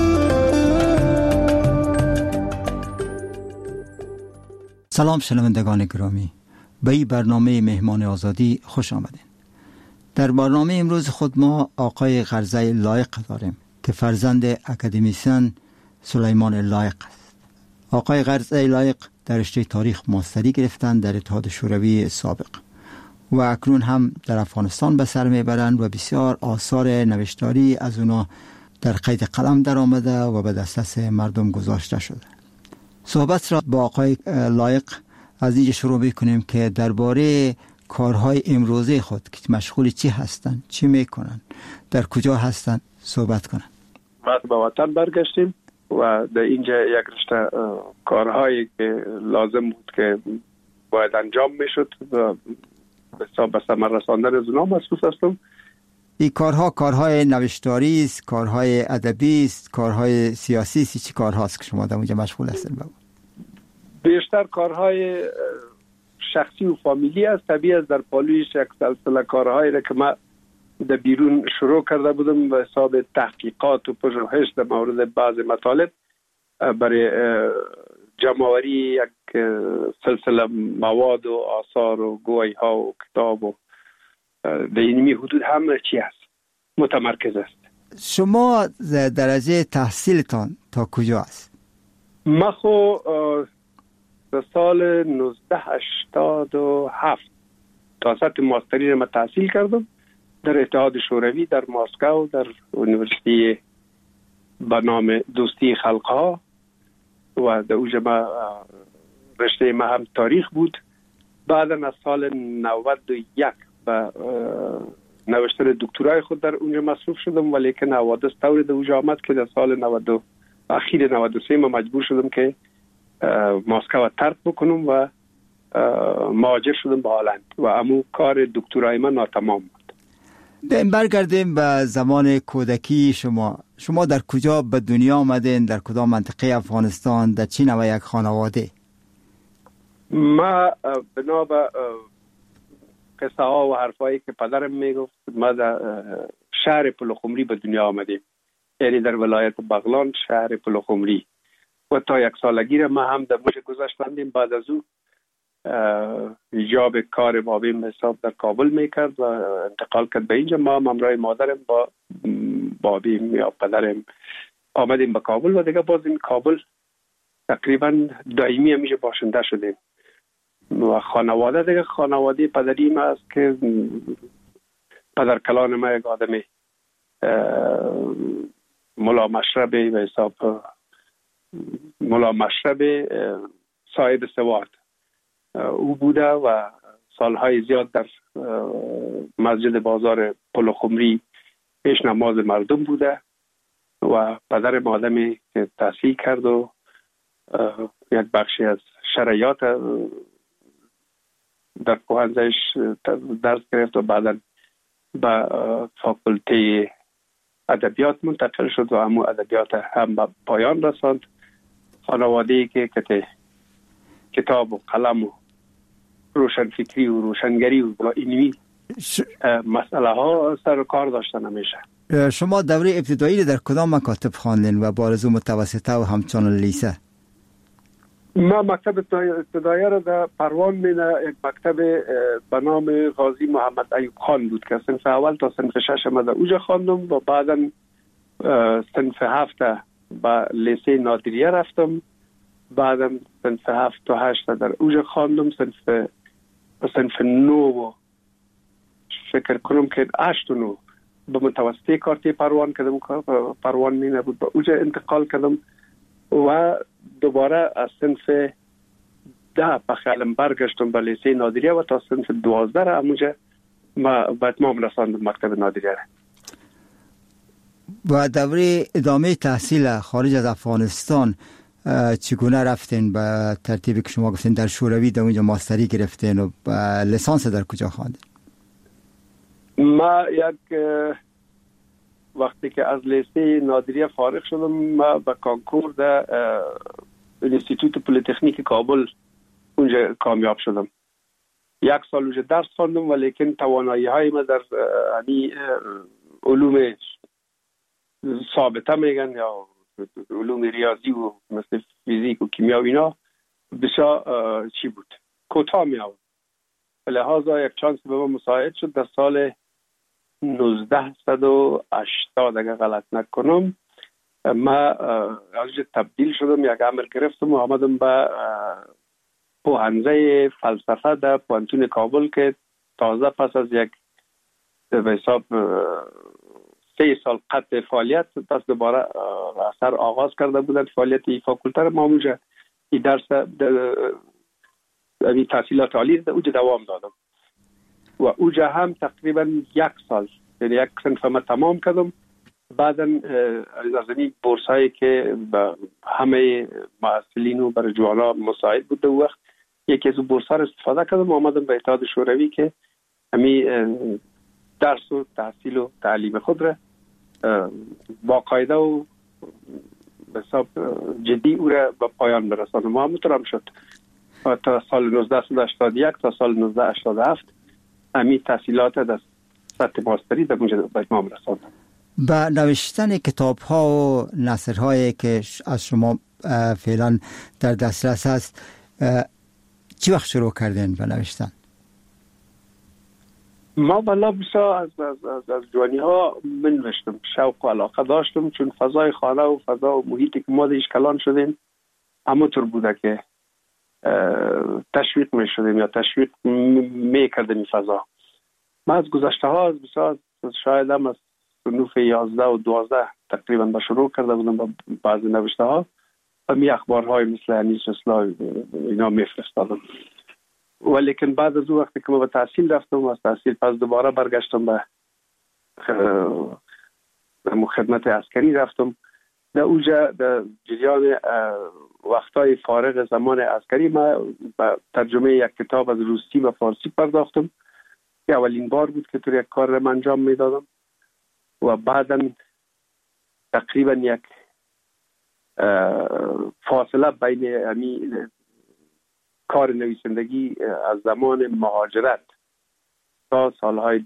سلام شنوندگان گرامی، به این برنامه مهمان آزادی خوش آمدین. در برنامه امروز خود ما آقای غرزه لایق داریم که فرزند اکادمیسین سلیمان لایق است. آقای غرزه لایق در رشته تاریخ ماستری گرفتند در اتحاد شوروی سابق و اکنون هم در افغانستان به سر میبرند و بسیار آثار نوشتاری از اونا در قید قلم در آمده و به دسترس مردم گذاشته شده. صحبت را با آقای لایق از اینجا شروع میکنیم که درباره کارهای امروزه خود که مشغول چی هستند، چی میکنن، در کجا هستند صحبت کنن.
بعد به وطن برگشتیم و در اینجا یک رشته کارهایی که لازم بود که باید انجام میشد و به ثمر رساندن از اونها مصروف هستم.
این کارهای نوشتاری است، کارهای ادبی است، کارهای سیاسی است، چی کارهاست که شما در اونجا مشغول هستین؟
بیشتر کارهای شخصی و فامیلی است. طبیعی است در پالویش یک سلسله کارهایی را که من در بیرون شروع کرده بودم به حساب تحقیقات و پژوهش در مورد بعض مطالب برای جمع‌آوری یک سلسله مواد و آثار و گویی ها و کتاب و در اینمی حدود همه چی است متمرکز است. شما
درجه تحصیلتان تا کجا است؟
من خو در سال 1987 تا سطح ماستری را تحصیل کردم در اتحاد شوروی در مسکو در یونیورسیتی به نام دوستی خلقها و در اونجا رشته ما هم تاریخ بود. بعد از سال 91 به نوشتن دکترای خود در اونجا مصروف شدم، ولی که حوادث طوری در اونجا آمد که در سال اخیر 93 ما مجبور شدم که مسکو ترک بکنم و مهاجر شدم به هلند و امو کار دکترای من ناتمام بود.
برگردیم به زمان کودکی شما در کجا به دنیا آمدین؟ در کدام منطقه افغانستان؟ در چی نوع یک خانواده؟
ما بنا به قصه ها و حرفایی که پدرم میگفت ما در شهر پلخمری به دنیا آمدیم، یعنی در ولایت بغلان شهر پلخمری و تا 1 سالگی را ما هم در موش گذاشتندیم. بعد از او ایجاب کار بابیم حساب در کابل میکرد و انتقال کرد به اینجا. ما همراه مادرم با بابیم یا پدرم آمدیم به کابل و دیگه باز این کابل تقریبا دائمی همیشه باشنده شدیم و خانواده دیگه خانواده پدری ما است که پدر کلان ما یک آدمی ملا مشربی به حساب ملا مشربی صاحب سواد او بوده و سالهای زیاد در مسجد بازار پلخمری پیش نماز مردم بوده و پدر آدمی که تحصیل کرد و یک بخشی از شرایط در پوهنزش درس گرفت و بعدا به فاکولته ادبیات منتقل شد و همون ادبیات هم به پایان رساند. خانواده‌ای که کتاب و قلم و روشنفکری و روشنگری و اینوی مسئله ها سر کار داشتن همیشه.
شما دوره ابتدایی در کدام مکاتب خواندین و با آرزو متوسطه و همچنان لیسه؟
ما مکتب ابتدایی را در پروان مینه یک مکتب به نام غازی محمد ایوب خان بود که صنف اول تا صنف 6 ما در اوجا خواندم و بعدا صنف 7 به لیسه نادریه رفتم بعدم صنف 7 و 8 در اوج خواندم. صنف 9 فکر کنم که 8 و 9 به متوسطه کارتی پروان کردم، پروان می نبود، به اوج انتقال کردم و دوباره از صنف 10 به خیالم برگشتم به لیسه نادریه و تا صنف 12 را همونجا ما به اتمام رساندم مکتب نادریه را.
و دوره ادامه تحصیل خارج از افغانستان چگونه رفتین؟ به ترتیبی که شما گفتین در شوروی در اونجا ماستری گرفتین و لیسانس در کجا خواندین؟
ما وقتی که از لیسه نادریه فارغ شدم، ما به کانکور در انستیتوت پلیتکنیک کابل اونجا کامیاب شدم. 1 سال اونجا درس خواندم، ولیکن توانایی های ما در علوم ثابته میگن یا علوم ریاضی و مثل فیزیک و کیمیا و اینا بسیار چی بود، کوتاه می آورد. لحاظا یک چانس به ما مساعد شد در سال 1980 اگر غلط نکنم ما از تبدیل شدم، یک امر گرفتم و آمدم به پوهنځی فلسفه در پوهنتون کابل که تازه پس از یک به حساب 3 سال قطع فعالیت پس دوباره اثر آغاز کرده بودن فعالیت این فاکولته را. ما اونجا این درس تحصیلات عالی اونجا دوام دادم و اونجا هم تقریبا 1 سال یعنی 1 صنف ما تمام کردم. بعدا از این بورس هایی که همه محصلین و برای جوانا مساعد بود در وقت، یکی از بورس ها را استفاده کردم و آمدم به اتحاد شوروی که همین درس و تحصیل و تعلیم خود را باقاعده و به حساب جدی او را به پایان برسانم. و همونطور هم شد تا سال 1981 تا سال 1987 همین تحصیلات در سطح ماستری در اونجا به اتمام رساندم.
با نوشتن کتاب ها و نثرهایی که از شما فعلا در دسترس هست چی وقت شروع کردین به نوشتن؟
ما بلا بسا از جوانی ها من نوشتم، شوق و علاقه داشتم، چون فضای خانه و فضا و محیطی که ما دیش کلان شدیم همونطور بوده که تشویق می شدیم یا تشویق می کردیم این فضا. ما از گذشته ها شاید هم از صنوف 11 و 12 تقریبا به شروع کرده بودم با بعضی نوشته ها و می اخبارهای مثل انیس اسلام اینا می فرستادم. ولیکن بعد از اون وقتی که ما به تحصیل رفتم و از تحصیل پس دوباره برگشتم به خدمت عسکری رفتم. در اونجا در جریان وقتای فارغ زمان عسکری ما به ترجمه یک کتاب از روسی و فارسی پرداختم که اولین بار بود که یک کار را انجام میدادم و بعدا تقریبا یک فاصله بین همین کار نویسندگی از زمان مهاجرت تا سالهای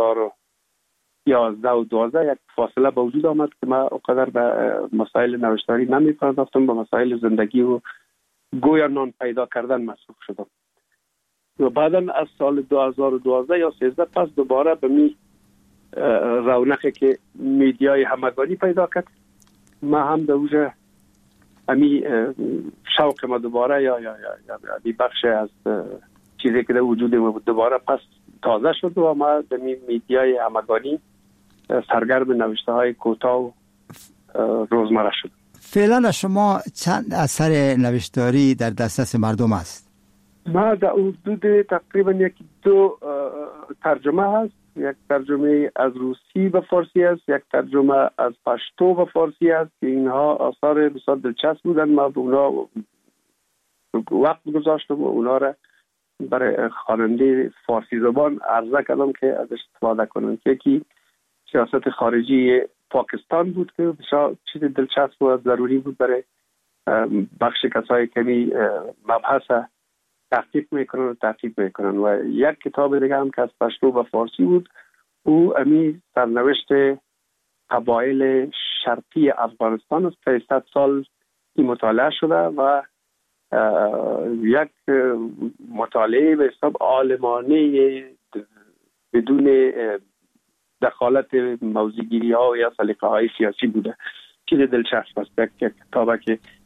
2011 و 12 یک فاصله به وجود آمد که من اونقدر به مسائل نوشتاری نمی پرداختم، به مسائل زندگی و گویا نان پیدا کردن مصروف شدم. و بعدا از سال 2012 یا 13 پس دوباره به می رونقی که میدیای همگانی پیدا کرد، ما هم در اوجه امی شوق ما دوباره یا بخش از چیزی که در وجود ما بود دوباره پس تازه شد و ما در میدیای همگانی سرگرم نوشته های کوتاه و روزمره شد.
فعلا شما چند اثر نوشتاری در دسترس مردم است؟
ما در حدود تقریبا 1-2 ترجمه هست. یک ترجمه از روسی به فارسی است، یک ترجمه از پشتو به فارسی است که اینها آثار بسیار دلچسب بودن. ما به اونا وقت گذاشتم و اونا را برای خواننده فارسی زبان عرضه کردم که ازش استفاده کنن. یکی سیاست خارجی پاکستان بود که بسیار چیز دلچسب و ضروری بود برای بخش کسایی که مبحث تحقیق میکنن و یک کتاب دیگه هم که از پشتو و فارسی بود، او امی سرنوشت قبایل شرقی افغانستان است که 100 سال این مطالعه شده و یک مطالعه به حساب عالمانه بدون دخالت موضوعگیری ها یا سلیقه های سیاسی بوده. چیز دلچسب است. یک کتابه که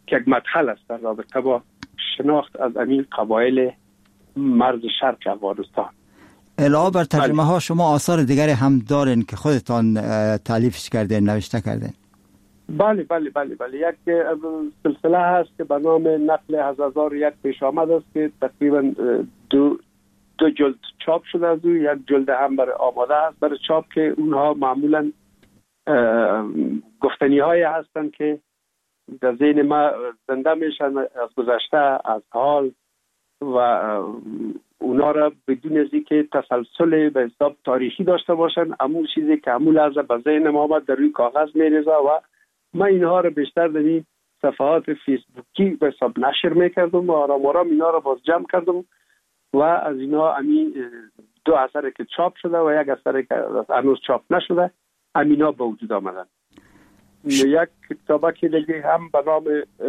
که یک مدخل است در رابطه با شناخت از این قبایل مرز شرق افغانستان.
علاوه بر ترجمه ها شما آثار دیگری هم دارین که خودتان تالیفش کردین، نوشته کردین؟
بله. یک سلسله هست که به نام نقل از 1001 پیش آمد است که تقریبا دو جلد چاپ شده از او، یک جلد هم برای آماده است برای چاپ، که اونها معمولا گفتنی های هستند که در ذهن ما زنده میشن از گذشته، از حال، و اونا را بدون از اینکه تسلسل به حساب تاریخی داشته باشن، همون چیزی که همون لحظه به ذهن ما آمد در روی کاغذ میریزه و من اینها را بیشتر در این صفحات فیسبوکی به حساب نشر میکردم و آرام اینا را باز جمع کردم و از اینا همین 2 اثر که چاپ شده و یک اثر که هنوز چاپ نشده همینا به وجود آمدن. یک کتابه که دیگه هم به نام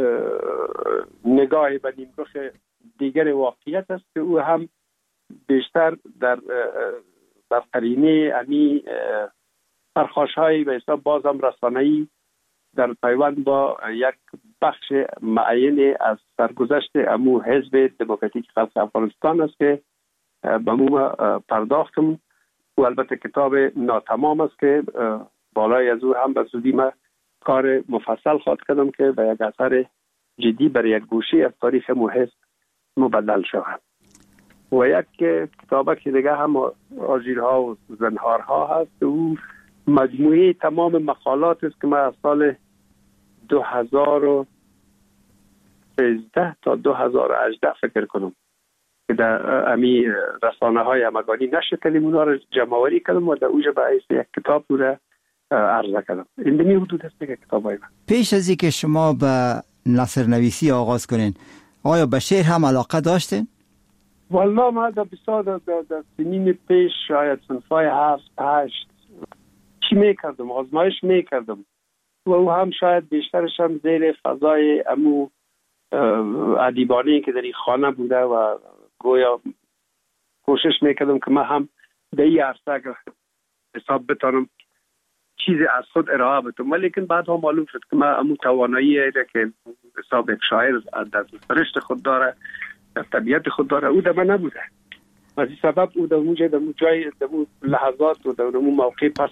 نگاه به نیمرخ دیگر واقعیت است که او هم بیشتر در قرینه امی پرخاش‌های به حساب بازم رسانه‌ای در پیوند با یک بخش معین از سرگذشت امو حزب دموکراتیک خلق افغانستان است که به مو پرداختم و البته کتاب ناتمام است که بالای از او هم به زودی ما کار مفصل خواهد کردم که به یک اثر جدی برای یک گوشه از تاریخ مو حزب مبدل شود. و یک کتابه که دیگه هم آژیرها و زنهارها هست، او مجموعه تمام مقالات است که من از سال 2013 تا 2018 فکر کنم که در امی رسانه های همگانی نشر کردیم، اونا رو جمع‌آوری کردم و در اوجه باعث یک کتاب رو عرضه کردم. این دمی حدود است که کتابای من.
پیش از اینکه شما به نثر نویسی آغاز کنین، آیا به شعر هم علاقه داشتین؟
والله ما در سنین پیش شاید صنفای 7-8 چی میکردم، آزمایش میکردم و او هم شاید بیشترش هم زیر فضای امو ادیبانی که در این خانه بوده و گویا کوشش میکردم که من هم در این عرصه اگر حساب بتانم چیزی از خود ارائه بدم، ولیکن بعد هم معلوم شد که من امو توانایی که حساب یک شاعر در سرشت خود داره، در طبیعت خود داره، او در من نبوده. از این سبب او در جای در لحظات و در موقع پس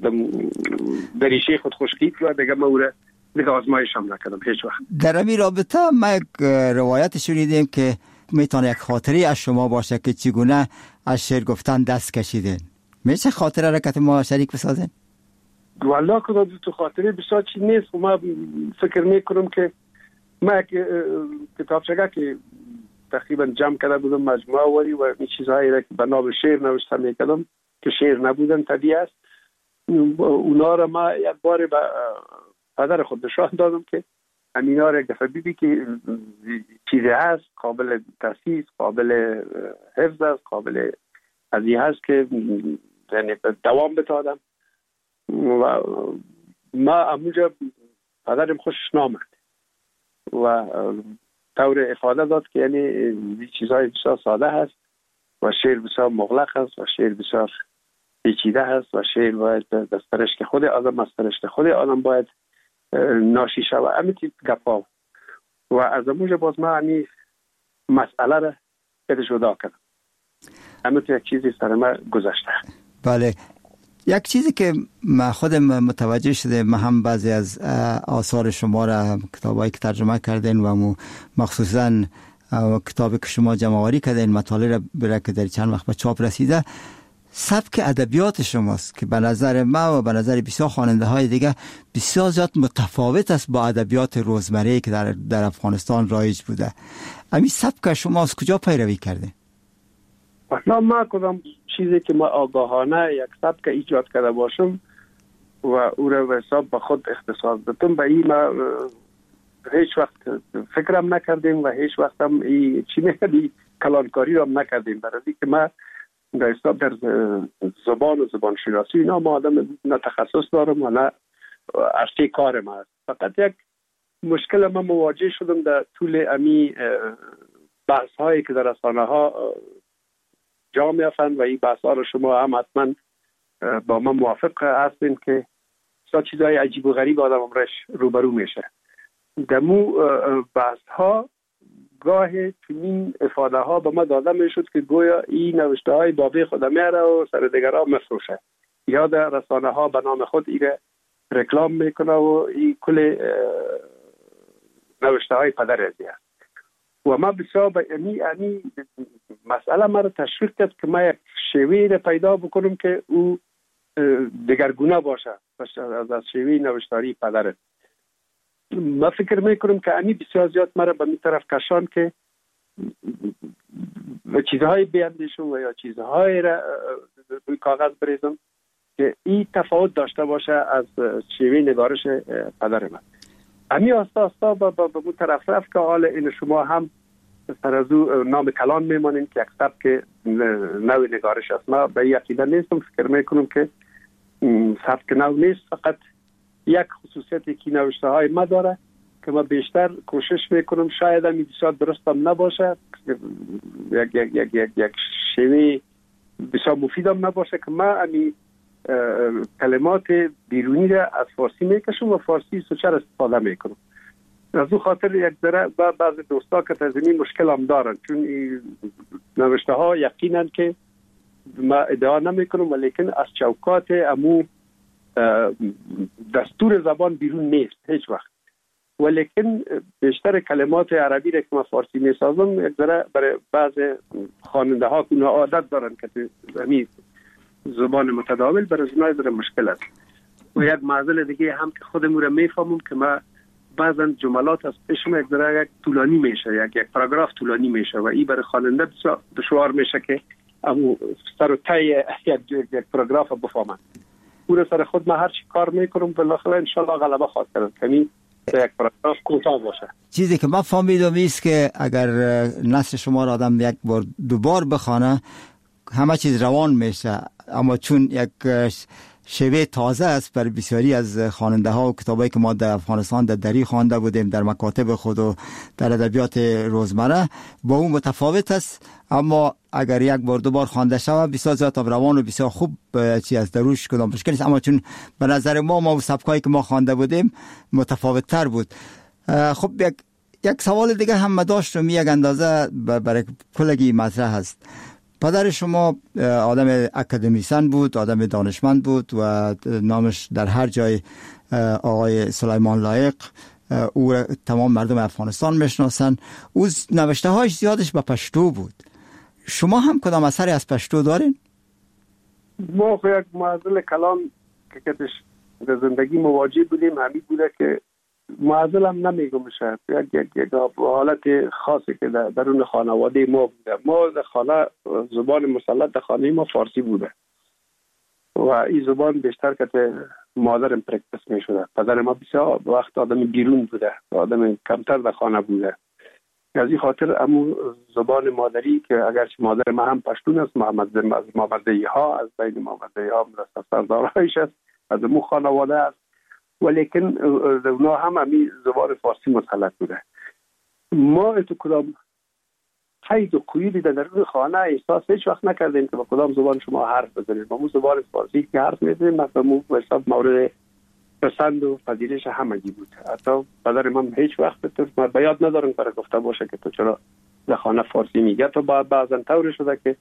در ریشه خود خشکید و دیگه من او را دیگه آزمایش هم نکردم هیچ وقت.
در این رابطه ما یک روایت شنیدیم که میتونه یک خاطری از شما باشه که چگونه از شعر گفتن دست کشیدین. میشه خاطره را که ما شریک بسازین؟
والله که تو خاطره بسیار چی نیست. ما فکر میکنم که ما کتابچه که تقریبا جمع کرده بودم مجموعه وری و این چیزهایی را که به نام شعر نوشته میکردم که شعر نبودن طبیعی است، اونا را ما یک بار به پدر خود نشان دادم که همینا را یک دفعه بیدی که چیزی هست قابل تاسیس، قابل حفظ است، قابل ازی هست که دوام بتادم و ما اموجا پدرم خوشش نامد و طور افاده داد که یعنی این چیزهای بسیار ساده هست و شعر بسیار مغلق هست و شعر بسیار پیچیده هست و شعر باید از سرشت خود آدم، از سرشت خود آدم باید ناشی شود. امیتی گپا و از اموجه باز ما همی مسئله را بده جدا کردم. امیتی یک چیزی سر ما گذشته.
بله، یک چیزی که من خودم متوجه شده، من هم بعضی از آثار شما را کتابایی که ترجمه کردین و مخصوصا کتابی که شما جمع‌آوری کردین مطالب را که در چند وقت به چاپ رسیده، سبک ادبیات شماست که به نظر ما و به نظر بسیار خواننده های دیگه بسیار زیاد متفاوت است با ادبیات روزمره که در افغانستان رایج بوده. همین سبک شما از کجا پیروی کرده؟
اصلا ما کدام چیزی که ما آگاهانه یک سبک ایجاد کرده باشم و او را به حساب به خود اختصاص دادم، به این ما هیچ وقت فکرم نکردیم و هیچ وقت هم چی میگه کلانکاری را هم نکردیم، برای که ما در حساب در زبان و زبان شناسی اینا ما آدم نه تخصص دارم و نه عرصه کار ما است. فقط یک مشکل ما مواجه شدم در طول امی بحث هایی که در رسانه ها جا میافند و این بحث ها رو شما هم حتما با من موافق هستین که چیزهای عجیب و غریب آدم امرش روبرو میشه. دمو بحث ها گاه چنین افاده ها به ما داده می شد که گویا این نوشته های بابی خود میاره و سر دیگر ها مفروشه یا در رسانه ها به نام خود ایره رکلام میکنه و این کل نوشته های پدر ازی هست و ما بسیار به امی مسئله ما رو تشویق کرد که ما یک شیوه رو پیدا بکنم که او دگرگونه باشه از شیوه نوشتاری پدر. ما فکر میکنم که امی بسیار زیاد مرا به می طرف کشان که چیزهای بیندیشم و یا چیزهای را روی کاغذ بریزم که این تفاوت داشته باشه از شیوه نگارش پدر من. امی آستا به مو طرف رفت که حال این شما هم سر از او نام کلان میمانین که یک سبک نوع نگارش است. ما به این عقیده نیستم، فکر میکنم که سبک نو نیست، فقط یک خصوصیتی که نوشته های ما داره که ما بیشتر کوشش میکنم شاید هم بسیار درستم نباشه، یک شیوه بسیار مفیدم نباشه که ما امی کلمات بیرونی را از فارسی میکشم و فارسی سوچر استفاده میکنم. از او خاطر یک ذره بعض دوستا که تزمین مشکل هم دارن، چون نوشته ها یقینا که ما ادعا نمی کنم ولیکن از چوکات امو دستور زبان بیرون نیست هیچ وقت، ولیکن بیشتر کلمات عربی را که ما فارسی می سازم یک ذره برای بعض خواننده ها که عادت دارن که همین زبان متداول برای زنای ذره مشکل است. و یک معضل دیگه هم که خودمون را میفهمم که ما بعضا جملات از پیشم یک ذره یک طولانی میشه، یک پاراگراف طولانی میشه و این برای خواننده بسیار دشوار میشه که امو سر و ته یک پاراگراف بفهمن. او سر خود ما هر چی کار میکنم بالاخره انشالله غلبه خواهد کرد، یعنی یک پاراگراف کوتاه باشه.
چیزی که من فهمیدم است که اگر نثر شما را آدم یک بار دوبار بخونه همه چیز روان میشه، اما چون یک شیوه تازه است برای بسیاری از خواننده ها و کتابایی که ما در افغانستان در دری خوانده بودیم در مکاتب خود و در ادبیات روزمره با اون متفاوت است، اما اگر یک بار دوبار خوانده شود بسیار زیاد روان و بسیار خوب چی از دروش کدام مشکل نیست، اما چون به نظر ما سبکایی که ما خوانده بودیم متفاوت تر بود. خب یک سوال دیگه هم داشتم، یک اندازه برای کلگی مطرح هست. پدر شما آدم اکادمیسن بود، آدم دانشمند بود و نامش در هر جای آقای سلیمان لایق، او تمام مردم افغانستان میشناسن. او نوشته هایش زیادش به پشتو بود. شما هم کدام اثری از پشتو دارین؟
ما یک معضل کلام که کتش در زندگی مواجه بودیم همین بوده که معضل هم نمیگم شد، یک حالت خاصی که درون خانواده ما بوده. ما در خانه زبان مسلط در خانه ما فارسی بوده و این زبان بیشتر که مادرم پرکتس می شده. پدر ما بسیار وقت آدم بیرون بوده، آدم کمتر در خانه بوده. از این خاطر امو زبان مادری که اگرچه مادر ما هم پشتون است، محمدی ها از بین محمدی ها سردارهایش است، از امو خانواده است، ولیکن اونا هم همی زبان فارسی مسلط بوده. ما اتو کدام قید و قیودی در درون خانه احساس هیچ وقت نکردیم که با کدام زبان شما حرف بزنید. ما زبان فارسی که حرف میزنیم مثلا حساب مورد پسند و پذیرش همگی بود. حتی پدر من هیچ وقت ما بیاد ندارم برای گفته باشه که تو چرا در خانه فارسی میگه. تو بعضا طور شده که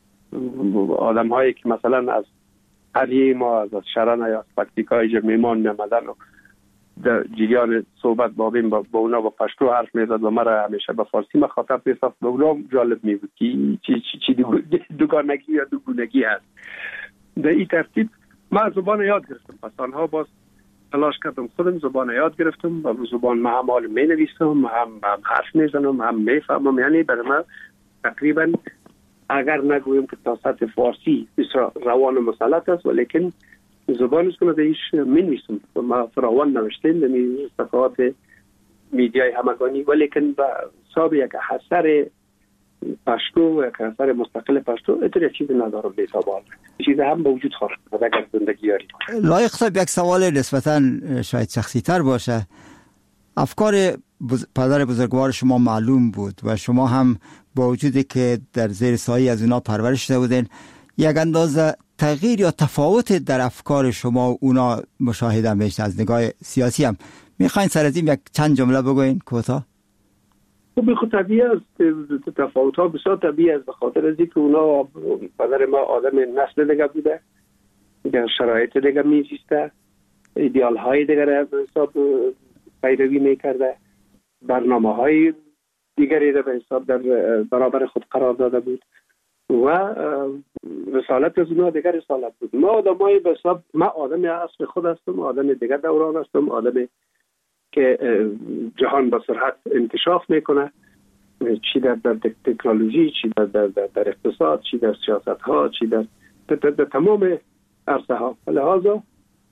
آدم هایی که مثلا از هریه ما از شرن یا از پکتیکای میمان میامدن و در جریان صحبت بابیم با اونا با پشتو حرف میزد و مرا همیشه با فارسی مخاطب میساخت. به اونا جالب میبود که چی دوگانگی یا دوگونگی هست. در این ترتیب من زبان یاد گرفتم. پس آنها باز تلاش کردم خودم زبان یاد گرفتم و زبان ما هم حال می نویسم، هم حرف میزنم، هم میفهمم. یعنی برای من تقریبا اگر نگویم که تا سطح فارسی بسیار روان و مسلط است، ولیکن زبانش که من ایش می نویسم. ما فراوان نوشتیم در صفحات میدیای همگانی، ولیکن با حساب یک اثر پشتو، یک اثر مستقل پشتو اتر چیز ندارم بیتابال. چیز هم به وجود خواهد اگر زندگی یاری.
لایق صاحب یک سوال نسبتا شاید شخصی تر باشه. افکار پدر بزرگوار شما معلوم بود و شما هم با وجودی که در زیر سایه از اونا پرورش شده بودین، یک اندازه تغییر یا تفاوت در افکار شما و اونا مشاهده میشه. از نگاه سیاسی هم میخواین سر از این یک چند جمله بگوین کوتاه؟
خب طبیعی است، تفاوت ها بسیار طبیعی است، به خاطر از اینکه اونا پدر ما آدم نسل دیگه بوده، در شرایط دیگه میزیسته، ایدئال های دیگه را به حساب پیروی میکرده، برنامه های دیگری را به حساب در برابر خود قرار داده بود و رسالت از اونا دیگر رسالت بود. ما آدم های به حساب، من آدم اصل خود هستم، آدم دیگر دوران هستم، آدم که جهان با سرعت انکشاف میکنه، چی در تکنولوژی، چی در اقتصاد، چی در سیاست ها، چی در تمام عرصه ها. لحاظا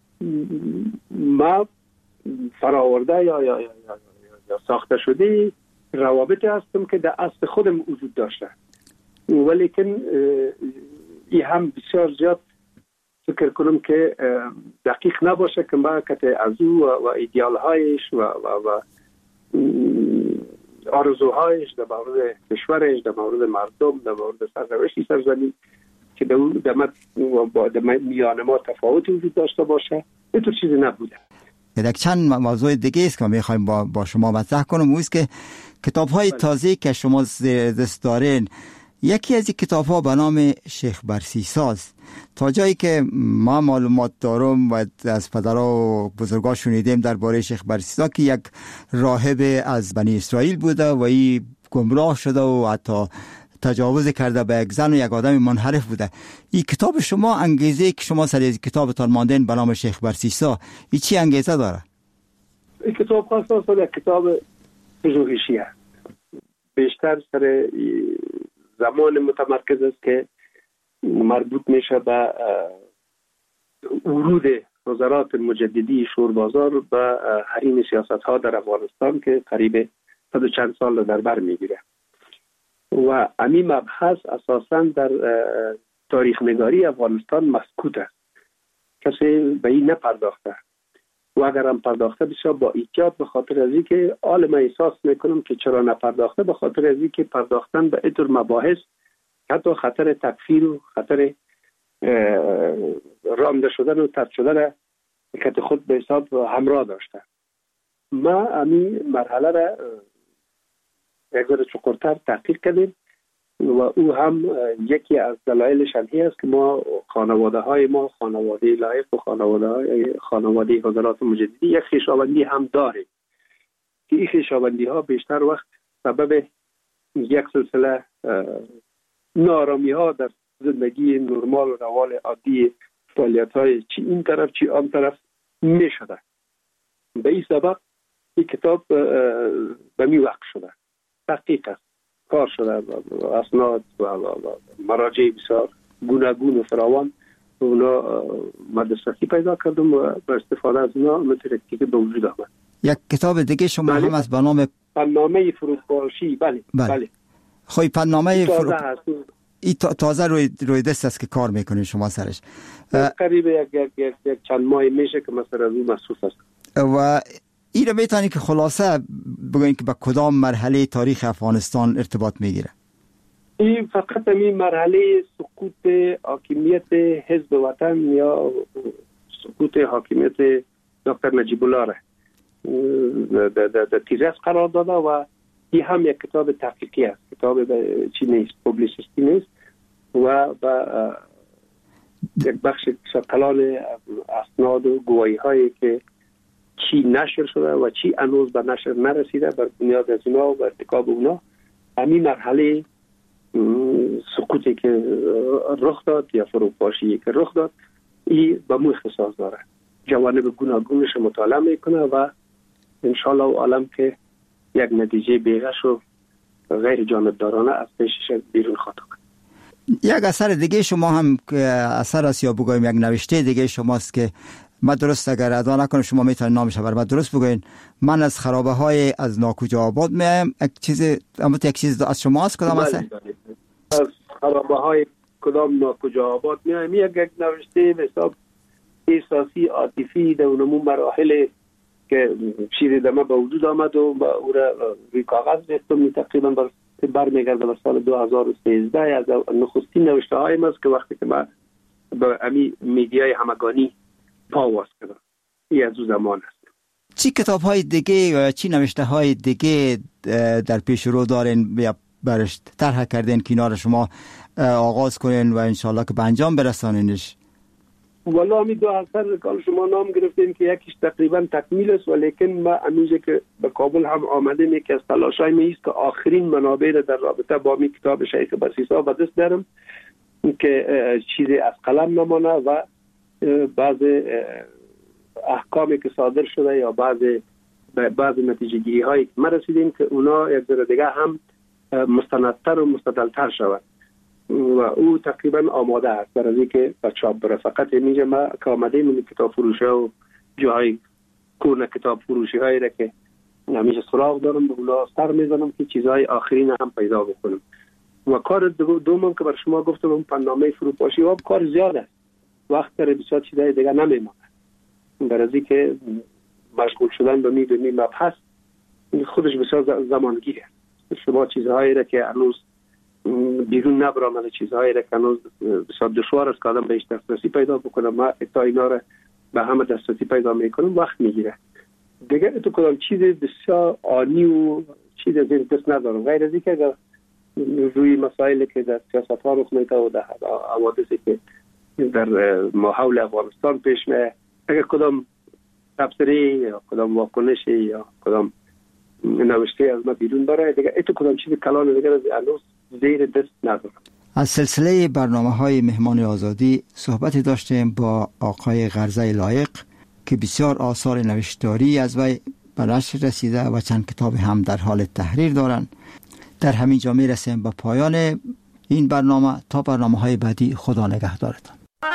ما فراورده یا ساخته شده روابط هستم که در اصل خودم وجود داشته، ولیکن این هم بسیار زیاد فکر کنم که دقیق نباشه که ما که از او و ایدئال هایش و آرزوهایش در مورد کشورش، در مورد مردم، در مورد سرنوشت سرزمین که در میان ما تفاوتی وجود داشته باشه، اینطور چیزی نبوده.
یک چند موضوع دیگه است که ما میخوایم با شما مطرح کنم، اون است که کتاب‌های تازه که شما دست دارین، یکی از این کتاب‌ها به نام شیخ برسیساست. تا جایی که ما معلومات دارم و از پدرها و بزرگا شنیدیم درباره شیخ برسیسا که یک راهب از بنی اسرائیل بوده و این گمراه شده و حتی تجاوز کرده به یک زن و یک آدم منحرف بوده. این کتاب شما، انگیزه که شما سر از کتابتان ماندین به نام شیخ برسیسا، این چی انگیزه داره؟
این کتاب خاصه یک کتاب پژوهشی است، بیشتر سر زمان متمرکز است که مربوط میشه به ورود نظرات مجددی شوربازار به حریم سیاست ها در افغانستان که قریب 100 و چند سال در بر میگیره و همین مبحث اساساً در تاریخ نگاری افغانستان مسکوت است، کسی به این نپرداخته و اگر هم پرداخته بسیار با احتیاط، به خاطر از اینکه عالم احساس میکنم که چرا نپرداخته، به خاطر از اینکه پرداختن به اینطور مباحث حتی خطر تکفیر و خطر رانده شدن و طرد شدن که خود به حساب همراه داشته. ما همین مرحله را یک ذره چقدرتر تحقیق کردیم و او هم یکی از دلایلش همی است که ما خانواده های ما، خانواده لایق و خانواده حضرات مجددی یک خویشاوندی هم داریم که این خویشاوندی ها بیشتر وقت سبب یک سلسله نارامی ها در زندگی نرمال و روال عادی فعالیت های چی این طرف چی آن طرف می شده. به این سبب این کتاب به می وقت شده، تحقیق است، کار شده، اسناد و مراجع بسیار گوناگون و فراوان اونا مدرستی پیدا کردم و با استفاده از اونا مترکی که به وجود آمد.
یک کتاب دیگه شما هم از به نام
پنامه فروپاشی. بله.
خوی پنامه این تازه روی دست است که کار میکنید شما سرش؟
قریب یک چند ماه میشه که مثلا از اون مصروف است.
و این رو میتونی که خلاصه بگوین که به کدام مرحله تاریخ افغانستان ارتباط میگیره؟
این فقط همین مرحله سقوط حاکمیت حزب وطن یا سقوط حاکمیت دکتر نجیب الله را در تیرس قرار داده و این هم یک کتاب تحقیقی است، کتاب چی نیست، پوبلیسیستی نیست و با یک بخش کلان اسناد و گواهی هایی که چی نشر شده و چی هنوز به نشر نرسیده، بر بنیاد از اونا و ارتکاب اونا همین مرحله سقوطی که رخ داد یا فروپاشی که رخ داد، این به مو اختصاص داره، جوانب گوناگونش مطالعه میکنه و انشالله عالم که یک نتیجه بیغش و غیر جانبدارانه از پیشش بیرون خواهد آمد.
یک اثر دیگه شما هم اثر است یا بگویم یک نوشته دیگه شماست که من درست اگر ادا نکنم شما میتونید نامش بر من درست بگوین. من از خرابه های از ناکجا آباد میایم. یک چیز از شما است کدام اثر؟
از خرابه های کدام ناکجا آباد میایم یک نوشته به حساب احساسی عاطفی در اونمون مراحل که شیر دمه به وجود آمد و او را روی کاغذ ریختم، تقریبا برمیگرده به سال 2013 از نخستین نوشته هایم است که وقتی که من به امی میدیای همگانی پا واس کردم. این از او زمان است.
چی کتاب های دیگه و چی نوشته های دیگه در پیش رو دارین یا برش طرح کردین که اینا رو شما آغاز کنین و انشالله که به انجام برسانینش؟
والا همی دو اثر کال شما نام گرفتین که یکیش تقریبا تکمیل است، ولیکن ما همیشه که به کابل هم آمدیم یکی از تلاشای می است که آخرین منابع در رابطه با می کتاب شیخ بسیسا به دست دارم که چیزی از قلم نمانه و بعض احکامی که صادر شده یا بعض نتیجه گیری هایی که ما رسیدیم که اونا یک ذره دیگه هم مستندتر و مستدلتر شود و او تقریبا آماده است برای اینکه به چاپ بره. فقط اینجا ما که آمده من کتاب فروشی و جاهای کورن کتاب فروشی هایی را که همیشه سراغ دارم به اونا سر میزنم که چیزهای آخرین هم پیدا بکنم. و کار دومم که بر شما گفتم اون برنامه فروپاشی و کار زیاد است، وقت داره بسیار چیزهای دیگه نمیمونه برای اینکه مشغول شدن به می مبحث خودش بسیار زمانگیره. شما چیزهایی را که هنوز بیرون نبرامده، چیزهایی را که هنوز بسیار دشوار است که آدم بهش دسترسی پیدا بکنه، ما تا اینا را به همه دسترسی پیدا میکنم وقت میگیره دیگه. تو کدام چیز بسیار عالی و چیز از این دست ندارم غیر از اینکه اگر روی مسائلی که در سیاست ها رخ میده و در حوادثی که در ماحول افغانستان پیش میاد، اگر کدام تبصره یا کدام واکنشی یا کدام نوشته از ما بیرون بره دیگه ایتو کدام چیز کلان دیگه از هنوز زیر دست ندارم. از
سلسله برنامه‌های مهمان آزادی صحبتی داشتیم با آقای غرزه لایق که بسیار آثار نوشتاری از وی به نشر رسیده و چند کتاب هم در حال تحریر دارند. در همین جا میرسیم به پایان این برنامه. تا برنامه‌های بعدی خدا نگهدارتان.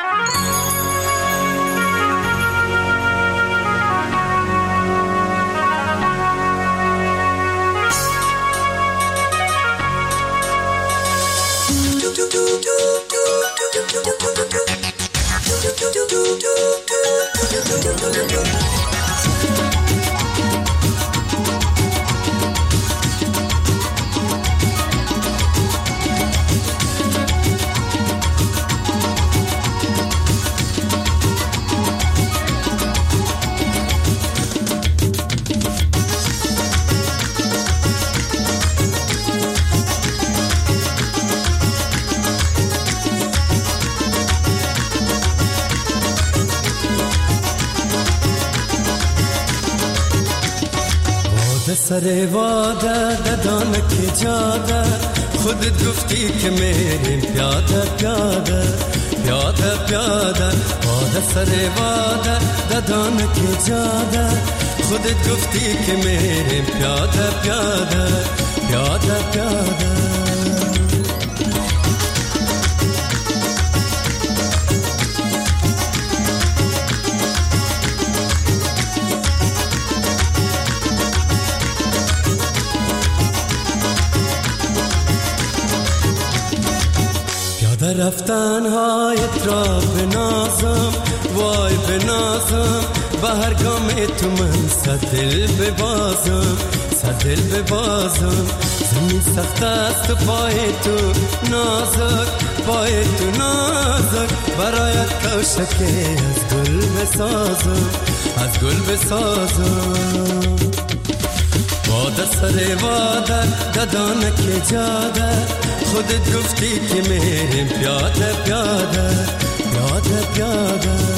سر واده ددان که جاده خودت گفتی که میریم پیاده پیاده پیاده پیاده واده سر واده ددان که جاده خودت گفتی که میریم پیاده پیاده پیاده پیاده رفتن هایت را بنازم وای بنازم به هر گام تو من صدل ببازم صدل ببازم زمین سخت است و پای تو نازک پای تو نازک برایت کوشکی از گل بسازم از گل بسازم واده سر واده ددانه که جاده خودت گفتی که میریم پیاده پیاده پیاده پیاده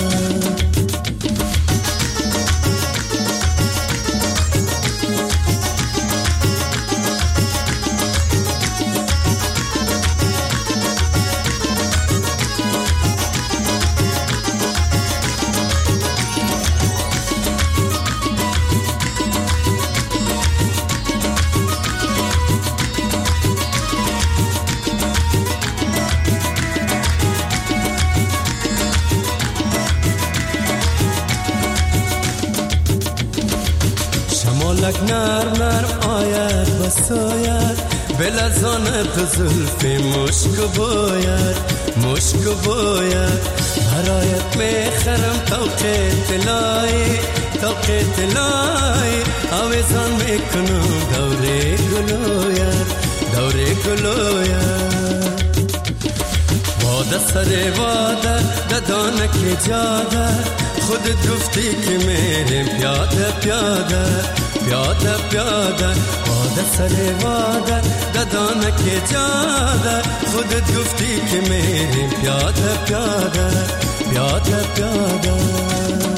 نرم نرم آید بساید بلزانت زلف مشک باید مشک باید برایت میخرم توق طلای آویزان میکنم دوره گلوید دوره گلوید واده سر واده ددانه که جاده خودت گفتی که میریم پیاده پیاده پیاده پیاده واده سر واده ددانک جاده خودت گفتی که میریم پیاده پیاده پیاده پیاده